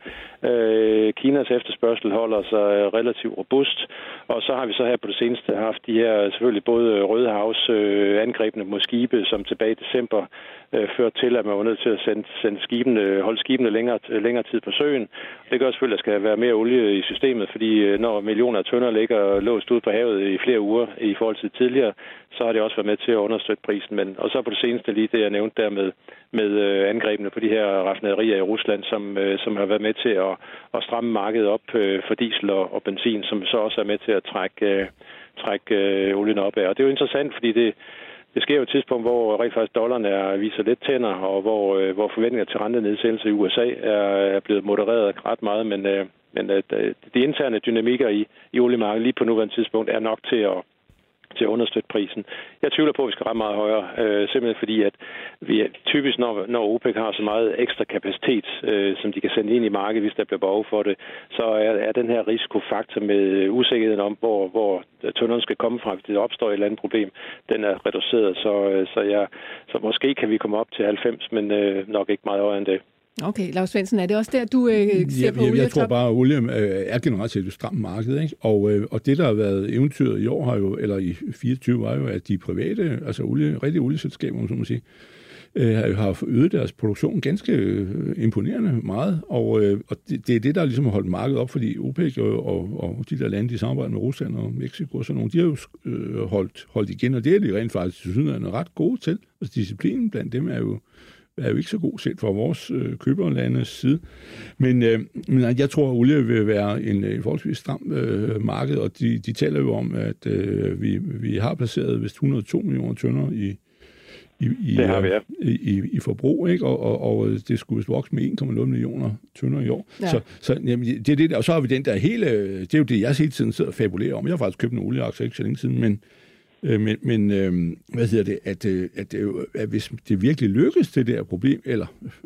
Kinas efterspørgsel holder sig relativt robust. Og så har vi så her på det seneste haft de her selvfølgelig både Rødehavs angrebene mod skibe, som tilbage i december ført til, at man var nødt til at sende, sende skibene, holde skibene længere, længere tid på søen. Det gør selvfølgelig, at der skal være mere olie i systemet, fordi når millioner af tønder ligger låst ud på havet i flere uger i forhold til tidligere, så har det også været med til at understøtte prisen. Men, og så på det seneste lige det, jeg nævnte der med, med angrebene på de her raffinaderier i Rusland, som, som har været med til at, at stramme markedet op for diesel og, og benzin, som så også er med til at trække, trække olien op af. Og det er jo interessant, fordi det Det sker jo et tidspunkt, hvor rent faktisk dollaren er, viser lidt tænder, og hvor, hvor forventninger til rentenedsættelse i U S A er, er blevet modereret ret meget, men, men de interne dynamikker i, i oliemarkedet lige på nuværende tidspunkt er nok til at, til at understøtte prisen. Jeg tvivler på, at vi skal ramme meget højere, øh, simpelthen fordi, at vi typisk, når, når OPEC har så meget ekstra kapacitet, øh, som de kan sende ind i markedet, hvis der bliver behov for det, så er, er den her risikofaktor med usikkerheden om, hvor, hvor tønderne skal komme fra, hvis det opstår et eller andet problem, den er reduceret. Så, så, ja, så måske kan vi komme op til halvfems, men øh, nok ikke meget højere end det. Okay, Lars Svendsen, er det også der, du øh, ser ja, på olie? Jeg, jeg tror bare, at olie øh, er generelt set et stramt marked, ikke? Og, øh, og det, der har været eventyret i år, har jo, eller i fireogtyve, var jo, at de private, altså olie, rigtige olieselskaber, som man siger, øh, har øget deres produktion ganske øh, imponerende meget, og, øh, og det, det er det, der ligesom har holdt markedet op, fordi OPEC og, og, og de der lande, de samarbejder med Rusland og Mexico og sådan nogle, de har jo øh, holdt, holdt igen, og det er de rent faktisk til sydenlandet ret gode til. Altså disciplinen blandt dem er jo er jo ikke så god set fra vores øh, køberlandes side. Men, øh, men jeg tror, at olie vil være en øh, forholdsvis stram øh, marked, og de, de taler jo om, at øh, vi, vi har placeret vist et hundrede og to millioner tønder i, i, i, det har vi, ja. i, i, i forbrug, ikke? Og, og, og det skulle vokse med en komma nul millioner tønder i år. Ja. Så, så jamen, det er det der, og så har vi den der hele, det er jo det, jeg hele tiden sidder og fabulerer om. Jeg har faktisk købt en olieaktie ikke så længe siden, men Men, men øh, hvad hedder det, at, at, at, at hvis det virkelig lykkes det der problem, eller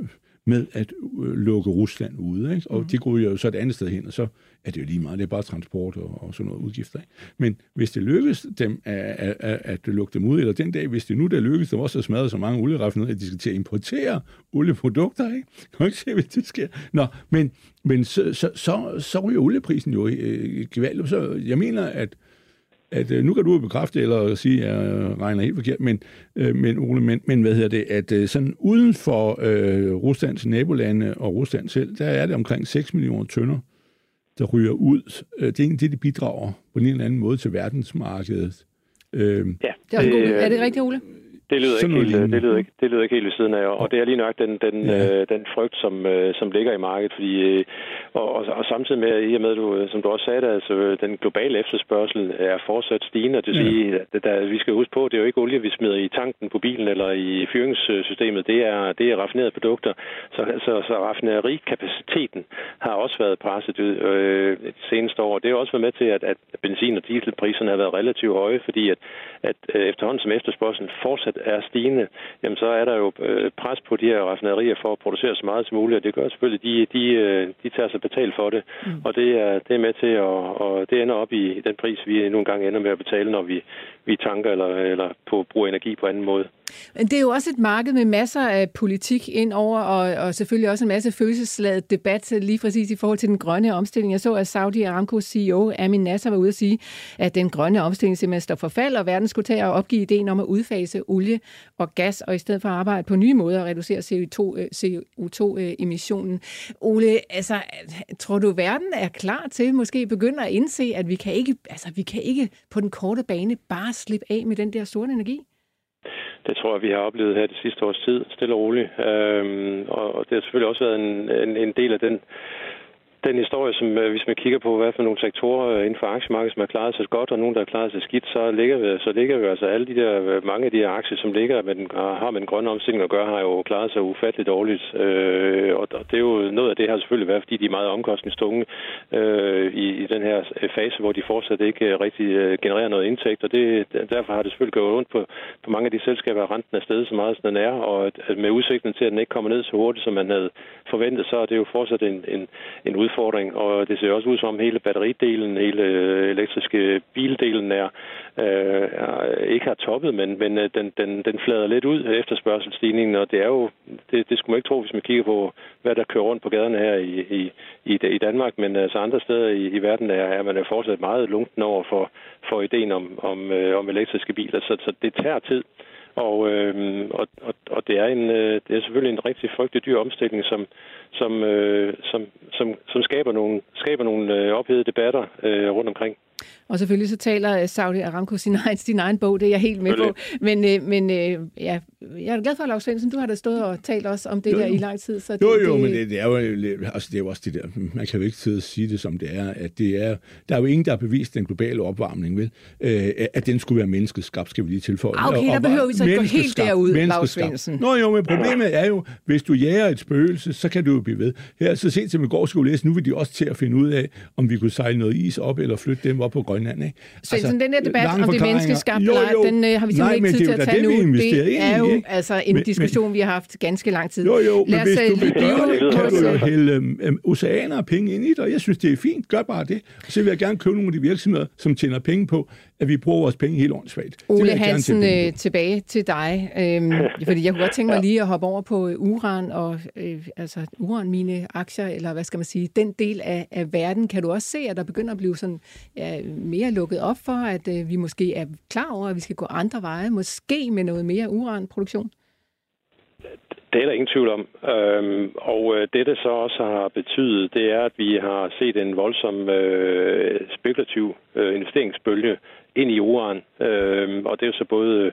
med at lukke Rusland ude, ikke? Og mm. de går jo så et andet sted hen, og så er det jo lige meget, det er bare transport og, og sådan noget udgifter. Ikke? Men hvis det lykkes dem at, at, at lukke dem ud, eller den dag, hvis det nu der lykkes dem også at smadre så mange olieraffinaderier, at de skal til at importere olieprodukter, ikke? Kan ikke se, hvis det sker. Nå, men, men så, så, så, så ryger olieprisen jo øh, gevaldigt. Så jeg mener, at at øh, nu kan du bekræfte eller sige, at jeg regner helt forkert, men, øh, men, Ole, men, men hvad hedder det, at øh, sådan uden for øh, Ruslands nabolande og Rusland selv, der er det omkring seks millioner tønder, der ryger ud. Det er det, de bidrager på en eller anden måde til verdensmarkedet. Øh, ja, det er, det, er det rigtigt, Ole? Det lyder, ikke helt, det, lyder ikke, det lyder ikke helt ved siden af, og det er lige nok den, den, ja. øh, den frygt, som, øh, som ligger i markedet, fordi, øh, og, og, og samtidig med, i og med, du, som du også sagde, altså, den globale efterspørgsel er fortsat stigende, og det vil sige, at der, vi skal huske på, det er jo ikke olie, vi smider i tanken på bilen eller i fyringssystemet, det er, det er raffinerede produkter, så, så, så raffinerikapaciteten har også været presset øh, de seneste år, det har også været med til, at, at benzin- og dieselpriserne har været relativt høje, fordi at, at efterhånden som efterspørgselen fortsat er stigende, jamen så er der jo pres på de her raffinaderier for at producere så meget som muligt, og det gør selvfølgelig, de, de, de tager sig betalt for det, mm. og det er, det er med til, at, og det ender op i den pris, vi nogle gange ender med at betale, når vi, vi tanker eller, eller på bruger energi på anden måde. Det er jo også et marked med masser af politik ind over, og, og selvfølgelig også en masse følelsesladet debat lige præcis i forhold til den grønne omstilling. Jeg så, at Saudi Aramco C E O Amin Nasser var ude at sige, at den grønne omstilling simpelthen står for fald, og verden skulle tage at opgive ideen om at udfase olie og gas, og i stedet for at arbejde på nye måder at reducere C O to emissionen. Ole, altså, tror du, verden er klar til måske begynde at indse, at vi kan ikke, altså, vi kan ikke på den korte bane bare slippe af med den der sorte energi? Det tror jeg, vi har oplevet her det sidste års tid, stille og roligt. Øhm, og det har selvfølgelig også været en, en, en del af den den historie, som hvis man kigger på, hvad for nogle sektorer inden for aktiemarkedet, som har klaret sig godt, og nogen, der har klaret sig skidt, så ligger vi, så ligger vi altså alle de der, mange af de her aktier, som ligger med den, har med den grønne omstilling at gøre, har jo klaret sig ufatteligt dårligt. Øh, og det er jo noget af det har selvfølgelig været, fordi de er meget omkostningstunge øh, i, i den her fase, hvor de fortsat ikke rigtig genererer noget indtægt, og det, derfor har det selvfølgelig gået rundt på, på mange af de selskaber, at renten er steget så meget, som den er, og at, at med udsigten til, at den ikke kommer ned så hurtigt, som man havde forventet, så er det jo fortsat en, en, en udfordring, og det ser også ud som om hele batteridelen, hele elektriske bildelen er, øh, er ikke har toppet, men, men den, den, den flader lidt ud efterspørgselsstigningen, og det er jo, det, det skulle man ikke tro, hvis man kigger på, hvad der kører rundt på gaderne her i, i, i, i Danmark, men altså andre steder i, i verden er, er man er fortsat meget lunken over for, for ideen om, om, øh, om elektriske biler, så, så det tager tid. Og, øh, og, og, og det er en øh, det er selvfølgelig en rigtig frygtelig dyr omstilling, som som øh, som som som skaber nogle skaber nogle øh, ophedede debatter øh, rundt omkring. Og selvfølgelig så taler Saudi Aramco sin egen, sin egen bog, det er jeg helt med på. Men, øh, men øh, ja, jeg er glad for, Lars Svendsen, du har da stået og talt også om det jo, der i lang tid. Så det, jo, jo, det, men det, det, er jo, altså, det er jo også det der, man kan jo ikke sidde og sige det, som det er, at det er, der er jo ingen, der har bevist den globale opvarmning, vel? Øh, at den skulle være menneskeskabt, skal vi lige tilføje. Okay, der behøver vi så ikke gå helt derud, Lars Svendsen. Nå jo, men problemet er jo, hvis du jager et spøgelse, så kan du jo blive ved. Her så sent som i går skulle læse, nu vil de også til at finde ud af, om vi kunne sejle noget is op, eller flytte dem op på Grønland, ikke? Svendsen, altså, den der debat om det menneskeskabte, den øh, har vi simpelthen ikke tid til at tage nu. Det er jo altså en men, diskussion, men, vi har haft ganske lang tid. Jo, jo, men hvis du vil gøre det, kan du jo hos... hælde um, oceaner af penge ind i det, og jeg synes, det er fint. Gør bare det. Så vil jeg gerne købe nogle af de virksomheder, som tjener penge på, at vi bruger vores penge helt åndssvagt. Ole Hansen, øh, tilbage til dig. Øhm, fordi jeg kunne godt tænke mig lige at hoppe over på uran og øh, altså uranmine aktier, eller hvad skal man sige, den del af, af verden. Kan du også se, at der begynder at blive sådan ja, mere lukket op for, at øh, vi måske er klar over, at vi skal gå andre veje, måske med noget mere uranproduktion? Det er der ingen tvivl om. Øhm, og øh, det, det så også har betydet, det er, at vi har set en voldsom øh, spekulativ øh, investeringsbølge ind i uran. Øhm, og det er jo så både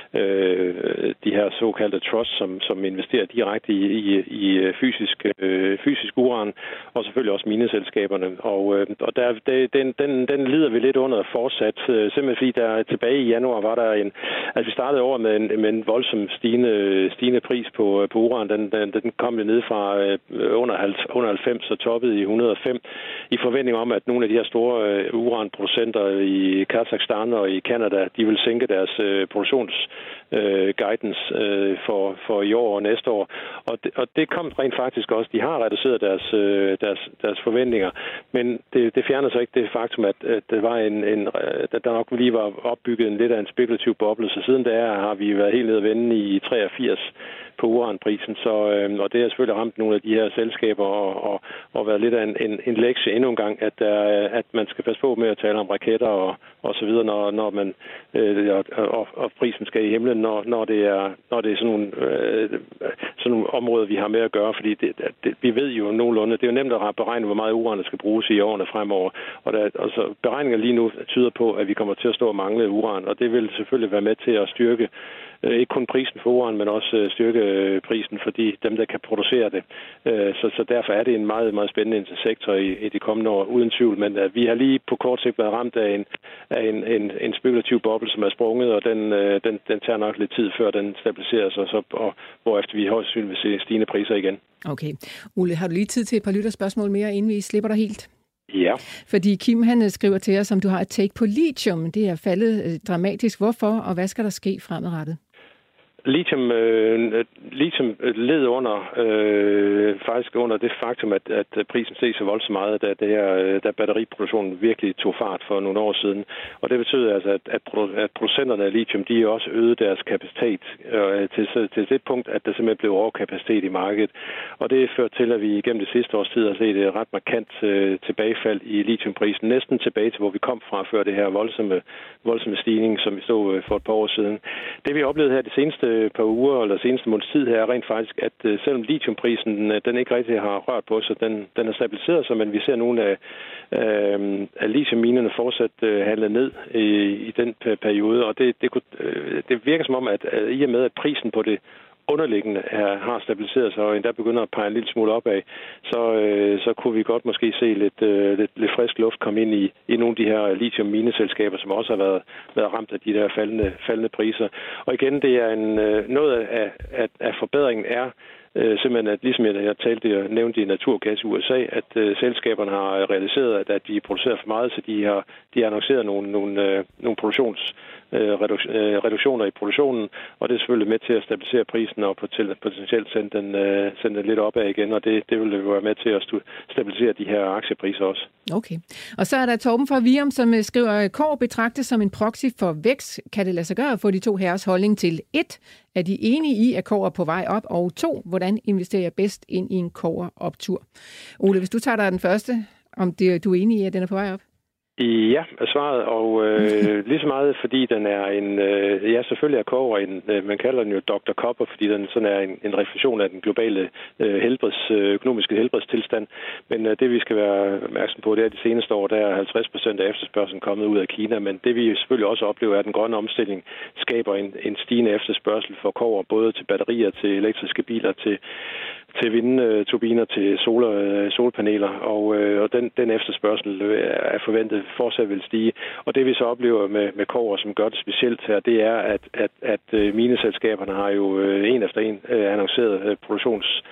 øh, de her såkaldte trusts, som, som investerer direkte i, i, i fysisk, øh, fysisk uran, og selvfølgelig også mineselskaberne. Og, øh, og der, det, den, den, den lider vi lidt under fortsat. Øh, simpelthen fordi der tilbage i januar var der en... Altså vi startede over med en, med en voldsom stigende, stigende pris på, på uran. Den, den, den kom jo ned fra øh, under halvfems og toppede i et hundrede og fem i forventning om, at nogle af de her store øh, uranproducenter i Kazakhstan og i Canada, de vil sænke deres øh, produktionsguidance øh, øh, for, for i år og næste år. Og det, og det kom rent faktisk også. De har reduceret deres, øh, deres, deres forventninger, men det, det fjerner så ikke det faktum, at, at det var en, en, at der nok lige var opbygget en lidt af en spekulativ boble, så siden der har vi været helt nede at vende i treogfirs på uranprisen, så, øh, og det har selvfølgelig ramt nogle af de her selskaber og, og, og været lidt af en, en, en lektie endnu en gang, at, der, at man skal passe på med at tale om raketter og, og så videre, når, når man øh, og, og prisen skal i himlen, når, når det er når det er sådan nogle, øh, sådan nogle områder, vi har med at gøre, fordi det, det, vi ved jo nogenlunde, det er jo nemt at beregne, hvor meget uran der skal bruges i årene fremover, og der, altså, beregninger lige nu tyder på, at vi kommer til at stå og mangle uran, og det vil selvfølgelig være med til at styrke ikke kun prisen for uran, men også styrke prisen for de, dem, der kan producere det. Så, så derfor er det en meget, meget spændende sektor i, i de kommende år, uden tvivl. Men uh, vi har lige på kort sigt været ramt af en, af en, en, en spekulativ boble, som er sprunget, og den, uh, den, den tager nok lidt tid, før den stabiliserer sig, så, og hvorefter vi højst sandsynligt vil se stigende priser igen. Okay. Ole, har du lige tid til et par lytterspørgsmål mere, inden vi slipper dig helt? Ja. Fordi Kim, han skriver til os, om du har et take på lithium. Det er faldet øh, dramatisk. Hvorfor, og hvad skal der ske fremadrettet? Lithium, øh, lithium led under, øh, faktisk under det faktum, at, at prisen steg så voldsomt meget, da, det her, da batteriproduktionen virkelig tog fart for nogle år siden. Og det betyder altså, at, at, at producenterne af lithium, de også øgede deres kapacitet øh, til, til det punkt, at der simpelthen blev overkapacitet i markedet. Og det førte til, at vi igennem det sidste års tid har set et ret markant øh, tilbagefald i lithiumprisen, næsten tilbage til, hvor vi kom fra før det her voldsomme, voldsomme stigning, som vi så øh, for et par år siden. Det vi oplevede her det seneste par uger eller seneste måneds tid her er rent faktisk, at uh, selvom lithiumprisen uh, den ikke rigtig har rørt på sig, den, den har stabiliseret sig, men vi ser nogle af, uh, af lithiumminerne fortsat uh, handle ned i, i den periode, og det, det, kunne, uh, det virker som om, at uh, i og med, at prisen på det underliggende er, har stabiliseret sig og endda begynder at pege en lille smule opad, så, øh, så kunne vi godt måske se lidt, øh, lidt, lidt frisk luft komme ind i, i nogle af de her lithium-mineselskaber, som også har været, været ramt af de der faldende, faldende priser. Og igen, det er en, øh, noget af, af, af forbedringen er øh, simpelthen, at ligesom jeg, jeg talte og nævnte i naturgas i U S A, at øh, selskaberne har realiseret, at, at de producerer for meget, så de har, de har annonceret nogle, nogle, øh, nogle produktions reduktioner i produktionen, og det er selvfølgelig med til at stabilisere prisen og potentielt sende den, sende den lidt opad igen, og det, det vil jo være med til at stabilisere de her aktiepriser også. Okay. Og så er der Torben fra Virum, som skriver, kår betragtes som en proxy for vækst. Kan det lade sig gøre at få de to herres holdning til et? Er de enige i, at kår er på vej op? Og to, hvordan investerer jeg bedst ind i en kår-optur? Ole, hvis du tager dig den første, om det, du er enig i, at den er på vej op? Ja, er svaret, og øh, lige så meget, fordi den er en, øh, ja selvfølgelig er kobber en, øh, man kalder den jo doktor Copper, fordi den sådan er en, en refleksion af den globale øh, helbreds, øh, økonomiske helbredstilstand, men øh, det vi skal være opmærksom på, det er, at de seneste år, der er halvtreds procent af efterspørgselen kommet ud af Kina, men det vi selvfølgelig også oplever, er, at den grønne omstilling skaber en, en stigende efterspørgsel for kobber, både til batterier, til elektriske biler, til til vindturbiner, til sol, solpaneler, og, og den, den efterspørgsel er forventet fortsat vil stige. Og det vi så oplever med, med kobber, som gør det specielt her, det er, at, at, at mineselskaberne har jo en efter en annonceret produktions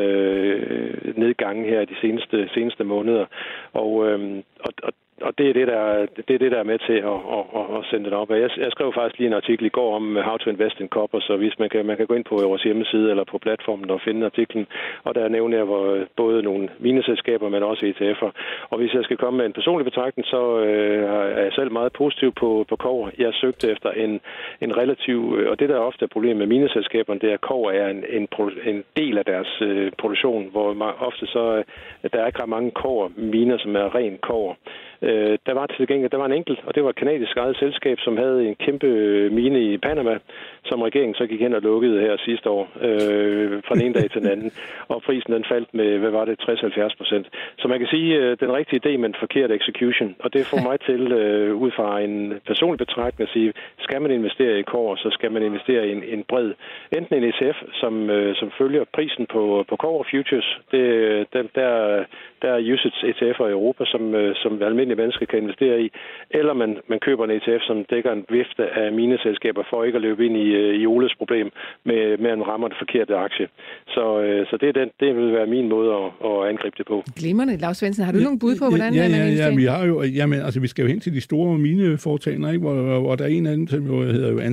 øh, nedgangen her de seneste, seneste måneder. Og, øh, og, og Og det er det, der, det er det, der er med til at, at, at sende det op. Jeg, jeg skrev faktisk lige en artikel i går om how to invest in copper, så hvis man kan, man kan gå ind på vores hjemmeside eller på platformen og finde artiklen, og der nævner jeg hvor både nogle mineselskaber, men også E T F'er. Og hvis jeg skal komme med en personlig betragtning, så øh, er jeg selv meget positiv på, på kobber. Jeg søgte efter en, en relativ, og det der er ofte er problemet med mineselskaberne, det er, at kobber er en, en, en del af deres øh, produktion, hvor man, ofte så øh, der er ikke ret mange kobberminer, som er ren kobber. Øh, der var til gengæld, der var en enkelt, og det var et kanadisk eget selskab, som havde en kæmpe mine i Panama, som regeringen så gik hen og lukkede her sidste år, øh, fra den ene dag til den anden. Og prisen den faldt med, hvad var det, tres til halvfjerds procent. Så man kan sige, øh, den rigtige idé, men forkert execution. Og det får mig til, øh, ud fra en personlig betragtning, at sige, skal man investere i kobber, så skal man investere i en, en bred, enten en E T F, som, øh, som følger prisen på, på kobber futures. Det, der, der, der er usage E T F'er i Europa, som, øh, som almindelige mennesker kan investere i, eller man, man køber en E T F, som dækker en vifte af mineselskaber, for ikke at løbe ind i, i Oles problem med, med en rammer det forkerte aktie. Så, øh, så det, er den, det vil være min måde at, at angribe det på. Glimrende. Lars Svendsen, har du ja, nogle bud på, hvordan ja, ja, man investerer? Ja, vi har jo, jamen, altså, vi skal jo hen til de store mineforetagender, ikke? Hvor, hvor der er en af dem, som jo hedder jo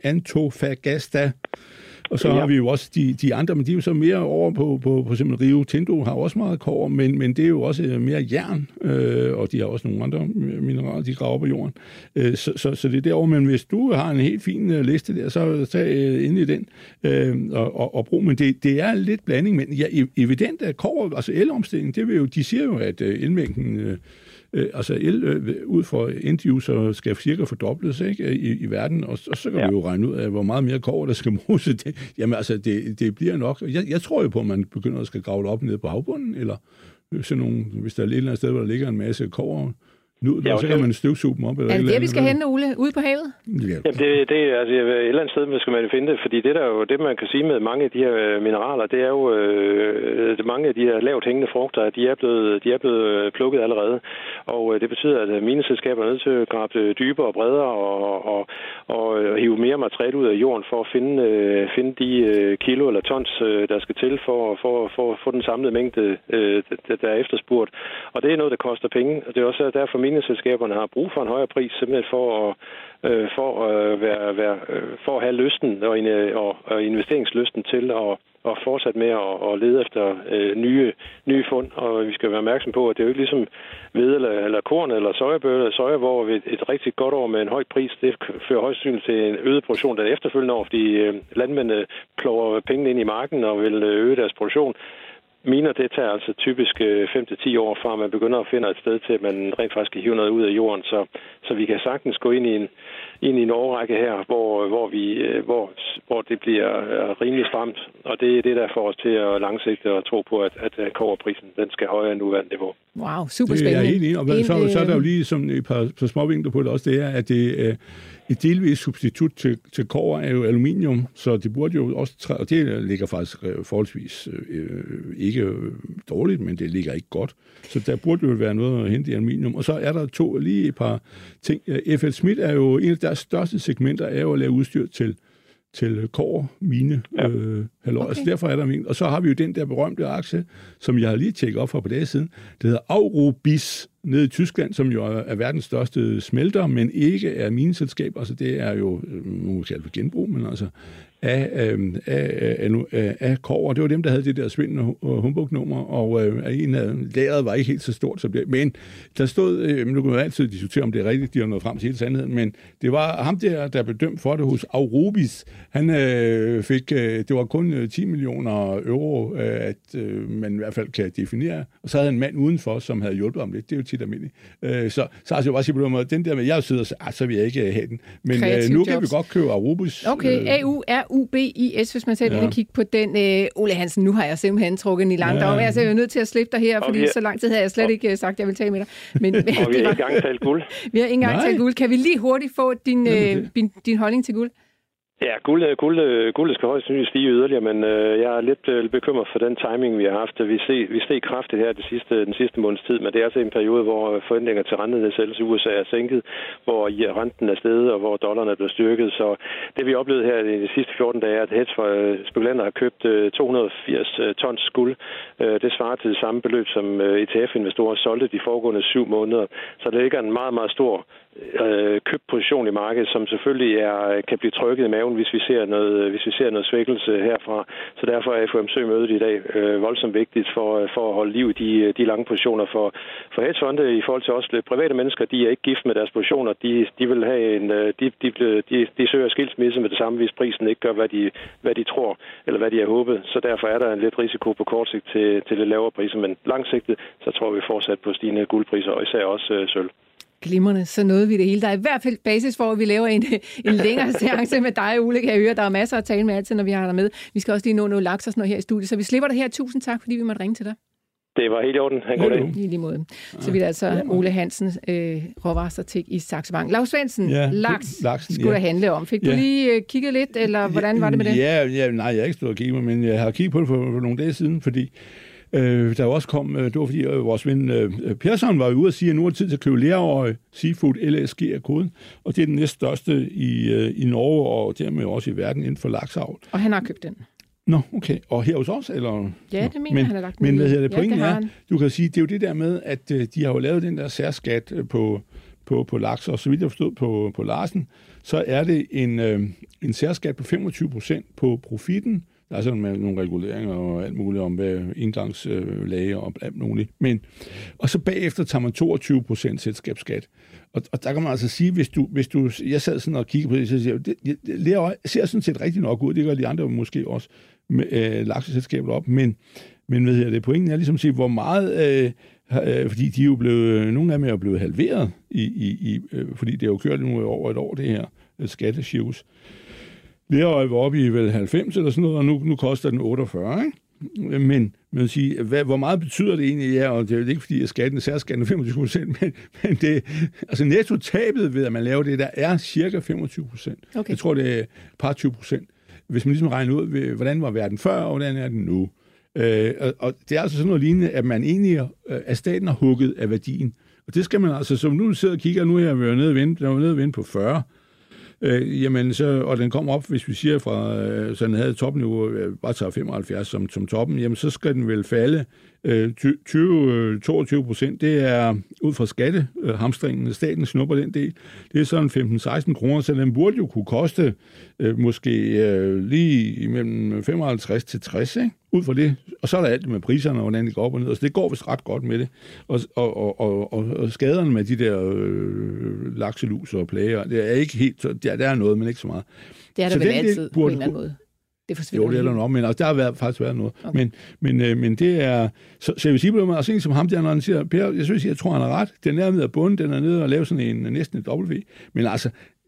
Antofagasta. Og så ja. har vi jo også de, de andre, men de er jo så mere over på, på, på simpelthen Rio Tinto, har også meget kobber, men, men det er jo også mere jern, øh, og de har også nogle andre mineraler, de graver på jorden. Øh, så, så, så det er derovre, men hvis du har en helt fin uh, liste der, så tag uh, ind i den øh, og, og, og brug. Men det, det er lidt blanding, men ja, evident at kobber, altså elomstilling, det vil jo, de siger jo, at uh, elmængden uh, Øh, altså el øh, ud for end-user skal cirka fordobles, ikke, i, i verden, og, og så kan ja. vi jo regne ud af, hvor meget mere kobber der skal bruges. Det, jamen altså, det, det bliver nok. Jeg, jeg tror jo på, at man begynder at skal grave det op nede på havbunden, eller sådan nogle, hvis der er et eller andet sted, hvor der ligger en masse kobber. Nu, ja, så kan man støvsuge dem op. Eller er det det, vi skal eller hente, Ole, ude på havet? Ja. Jamen, det, det er altså, et eller andet sted, skal man finde det, fordi det der jo, det man kan sige med mange af de her mineraler, det er jo, øh, det mange af de her lavt hængende frugter, de er blevet, de er blevet plukket allerede, og det betyder, at mineselskaber er nødt til at grave dybere og bredere og, og, og hive mere materiale ud af jorden for at finde, øh, finde de øh, kilo eller tons, øh, der skal til for, for, for at få den samlede mængde, øh, der er efterspurgt. Og det er noget, der koster penge, og det er også derfor, mineselskaberne har brug for en højere pris, simpelthen for at, øh, for at, være, være, øh, for at have lysten og, og, og investeringslysten til at og fortsat med at, at lede efter øh, nye, nye fund. Og vi skal være opmærksom på, at det er jo ikke ligesom ved eller, eller korn eller sojabøtter, soja, hvor vi et rigtig godt år med en høj pris, det fører højst sandsynligt til en øget produktion, der er efterfølgende år, fordi øh, landmændene plover pengene ind i marken og vil øge deres produktion. Miner, det tager altså typisk fem til ti år fra, man begynder at finde et sted til, at man rent faktisk kan hive noget ud af jorden. Så, så vi kan sagtens gå ind i en, ind i en årrække her, hvor, hvor, vi, hvor hvor det bliver rimelig stramt. Og det er det, der får os til at langsigte og tro på, at, at kobberprisen den skal højere end nuværende niveau. Wow, super spændende. Det er helt enig. Og en, så, så er der jo lige som et par, par småvinkler på det også, det er, at det er et delvis substitut til, til kobber er jo aluminium, så det burde jo også, og det ligger faktisk forholdsvis øh, ikke dårligt, men det ligger ikke godt. Så der burde jo være noget at hente i aluminium. Og så er der to lige et par ting. F L Schmidt er jo en af deres største segmenter, er jo at lave udstyr til til kobber, mine, ja. øh, halløj. Okay. Altså derfor er der min. Og så har vi jo den der berømte aktie, som jeg har lige tjekket op for på dage siden. Det hedder Aurobis nede i Tyskland, som jo er verdens største smelter, men ikke er mineselskab. Altså det er jo, nu må kalde det genbrug, men altså af, øh, af, af, af, af kobber. Det var dem, der havde det der svindende humbug-nummer, og øh, en af lageret var ikke helt så stort som det. Men der stod, øh, nu kan man altid diskutere, om det er rigtigt, de har nået frem til hele sandheden, men det var ham der, der blev dømt for det hos Aurobis. Han øh, fik, øh, det var kun ti millioner euro, øh, at øh, man i hvert fald kan definere. Og så havde en mand udenfor, som havde hjulpet ham lidt. Det er jo tit almindeligt. Øh, så, så altså, jeg bare sige på den måde, den der med, jeg sidder og siger, så vil jeg ikke have den. Men øh, nu kan jobs. vi godt købe Aurobis. Okay, A U R U B I S, hvis man selv ja. vil kigge på den. Øh, Ole Hansen, nu har jeg simpelthen trukket den i langt ja. Altså, jeg er nødt til at slippe dig her, fordi okay. så lang tid havde jeg slet ikke sagt, at jeg vil tale med dig. Men, og vi har ikke engang talt guld. Vi har ikke engang talt guld. Kan vi lige hurtigt få din, øh, din, din holdning til guld? Ja, guld, guld, guld skal højst sandsynligt stige yderligere, men øh, jeg er lidt øh, bekymret for den timing, vi har haft. Vi steg, vi steg kraftigt her det sidste, den sidste måneds tid, men det er altså en periode, hvor forventninger til rentenedsættelse i U S A er sænket, hvor renten er steget, og hvor dollaren er blevet styrket. Så det vi oplevede her i de sidste fjorten dage er, at hedgespekulanter har købt øh, to hundrede og firs tons guld. Øh, det svarer til det samme beløb, som øh, E T F-investorer solgte de foregående syv måneder. Så det ligger en meget, meget stor øh, købt position i markedet, som selvfølgelig er, kan blive trykket i maven, hvis vi ser noget, hvis vi ser noget svækkelse herfra. Så derfor er F O M Sø-mødet i dag øh, voldsomt vigtigt for, for at holde liv i de, de lange positioner. For, for hedgefonde i forhold til også private mennesker, de er ikke gift med deres positioner. De, de vil have en, de, de, de, de søger skilsmisse med det samme, hvis prisen ikke gør, hvad de, hvad de tror, eller hvad de har håbet. Så derfor er der en lidt risiko på kort sigt til, til lidt lavere priser, men langsigtet, så tror vi fortsat på stigende guldpriser, og især også øh, sølv. Glimrende, så nåede vi det hele. Der er i hvert fald basis for, at vi laver en, en længere seance med dig, Ole, kan jeg høre. Der er masser at tale med altid, når vi har dig med. Vi skal også lige nå noget laks og sådan noget her i studiet, så vi slipper det her. Tusind tak, fordi vi måtte ringe til dig. Det var helt i orden. Han går det. I lige måde. Så vi er altså Ole Hansen, øh, råvarestrateg i Saxo Bank. Lars Svendsen, ja, laks laksen, skulle ja. der handle om. Fik ja. du lige øh, kigget lidt, eller hvordan ja, var det med det? Ja, ja, nej, jeg har ikke stået og kigget, men jeg har kigget på det for, for nogle dage siden, fordi Øh, der også kom, øh, det var fordi øh, vores ven øh, Persson var ude og sige, at nu er det tid til at købe Lerøy Seafood, L S G er koden, og det er den næststørste i, øh, i Norge, og dermed også i verden inden for laksavl. Og han har købt den. Nå, okay. Og her hos os, eller? Ja, det mener men, han har lagt Men hvad hedder det? Pointen ja, det er, du kan sige, det er jo det der med, at øh, de har jo lavet den der særskat på, på, på laks, og så vidt jeg forstod på, på Larsen, så er det en, øh, en særskat på femogtyve procent på profitten. Der er sådan med nogle reguleringer og alt muligt om indgangslage og alt muligt. Men, og så bagefter tager man toogtyve procent selskabsskat. Og, og der kan man altså sige, hvis du, hvis du, jeg sad sådan og kiggede på det, så siger jeg, det, det, det ser sådan set rigtig nok ud, det gør de andre måske også, med øh, lakseselskaber op, men, men hvad hedder det, pointen er ligesom at sige, hvor meget, øh, øh, fordi de er jo blevet, nogle af dem er jo blevet halveret, i, i, i, øh, fordi det er jo kørt nu over et år, det her øh, skattesjivs. Lerøy var oppe i vel halvfems eller sådan noget, og nu, nu koster den otteogfyrre, ikke? Men man vil sige, hvad, hvor meget betyder det egentlig? Ja, og det er jo ikke fordi, at skatten er særskatten er femogtyve procent, men, men det, altså netto-tabet ved, at man laver det, der er cirka femogtyve procent. Okay. Jeg tror, det er et par tyve procent. Hvis man ligesom regner ud, ved, hvordan var verden før, og hvordan er den nu? Øh, og, og det er altså sådan noget lignende, at man egentlig, at staten har hugget af værdien. Og det skal man altså, som nu sidder og kigger, nu er jeg nede og vinde, der var nede og vinde på fyrre. Øh, jamen så, og den kommer op, hvis vi siger fra, øh, så den havde topniveau, øh, bare tager femoghalvfjerds som, som toppen, jamen så skal den vel falde øh, tyve til toogtyve procent. Det er ud fra skattehamstringen, øh, staten snupper den del. Det er sådan femten til seksten kroner, så den burde jo kunne koste øh, måske øh, lige imellem femoghalvtreds til tres, ikke? Ud fra det. Og så er der alt med priserne, og hvordan det går op og ned. Så det går vist ret godt med det. Og, og, og, og, og skaderne med de der øh, lakselus og plager, det er ikke helt, der, der er noget, men ikke så meget. Det er der så vel altid på en eller anden måde. Det forsvinder. Jo, det er der nok, men altså, der har været, faktisk været noget. Okay. Men, men, øh, men det er, så, så jeg vil sige på det, altså en som ham der, når han siger, Per, jeg synes, jeg tror, han har ret. Den er nede af bunden, den er nede og lave sådan en næsten et W. Men altså,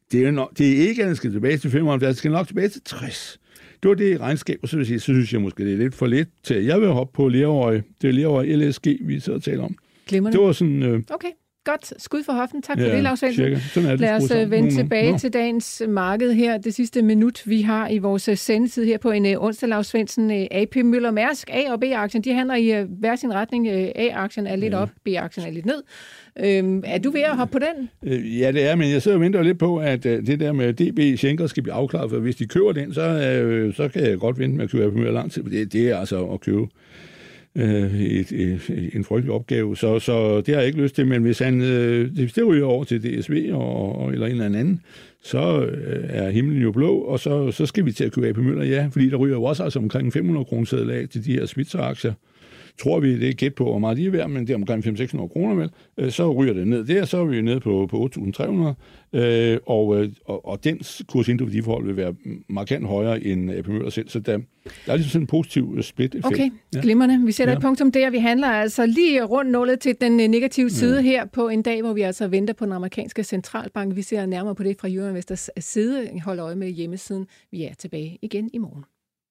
det er, nok, det er ikke, at den skal tilbage til femoghalvfjerds, det skal nok tilbage til tres. Det var det regnskab, og så, vil sige, så synes jeg måske, det er lidt for lidt til, at jeg vil hoppe på Lerøje. Det er Lerøje L S G, vi sidder og taler om. Glimrende. Det var sådan... Øh, okay. Godt. Skud for hoften. Tak for ja, det, Lars Svendsen. Lad os uh, vende tilbage no. til dagens marked her. Det sidste minut, vi har i vores uh, sendetid her på en uh, onsdag, Lars Svendsen. Uh, A P Møller Mærsk, A- og B-aktien, de handler i uh, hver sin retning. Uh, A-aktien er lidt ja. op, B-aktien er lidt ned. Uh, er du ved at hoppe på den? Uh, ja, det er, men jeg sidder og venter lidt på, at uh, det der med D B Schenker skal blive afklaret, for hvis de køber den, så, uh, så kan jeg godt vente med at købe A P Møller lang tid. Det, det er altså at købe Et, et, en frygtelig opgave, så, så det har jeg ikke lyst til, men hvis han øh, det ryger over til D S V og, og, eller en eller anden, så øh, er himlen jo blå, og så, så skal vi til at købe A P Møller, ja, fordi der ryger jo også altså omkring fem hundrede kroner sædel af til de her Svitzer-aktier. Tror vi, det er gæt på, hvor meget de er værd, men det er omkring fem hundrede til seks hundrede kroner vel, øh, så ryger det ned der, så er vi nede på, på otte tusind tre hundrede, øh, og, og, og dens kursinterværdiforhold vil være markant højere end A P Møller selv, så der, der er ligesom sådan en positiv split-effekt. Okay, ja. Glimrende. Vi sætter ja. et punktum der. Vi handler altså lige rundt nullet til den negative side ja. her på en dag, hvor vi altså venter på den amerikanske centralbank. Vi ser nærmere på det fra Jørgen Vesters side. Hold øje med hjemmesiden. Vi er tilbage igen i morgen.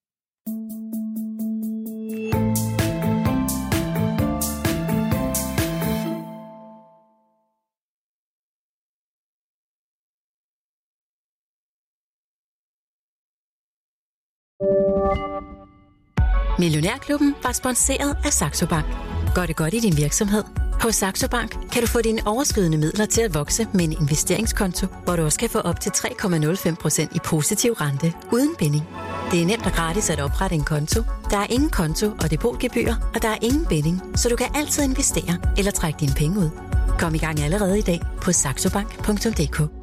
Millionærklubben var sponsoreret af Saxo Bank. Gør det godt i din virksomhed. Hos Saxo Bank kan du få dine overskydende midler til at vokse med en investeringskonto, hvor du også kan få op til tre komma nul fem procent i positiv rente uden binding. Det er nemt og gratis at oprette en konto. Der er ingen konto- og depotgebyr, og der er ingen binding, så du kan altid investere eller trække dine penge ud. Kom i gang allerede i dag på saxobank punktum d k.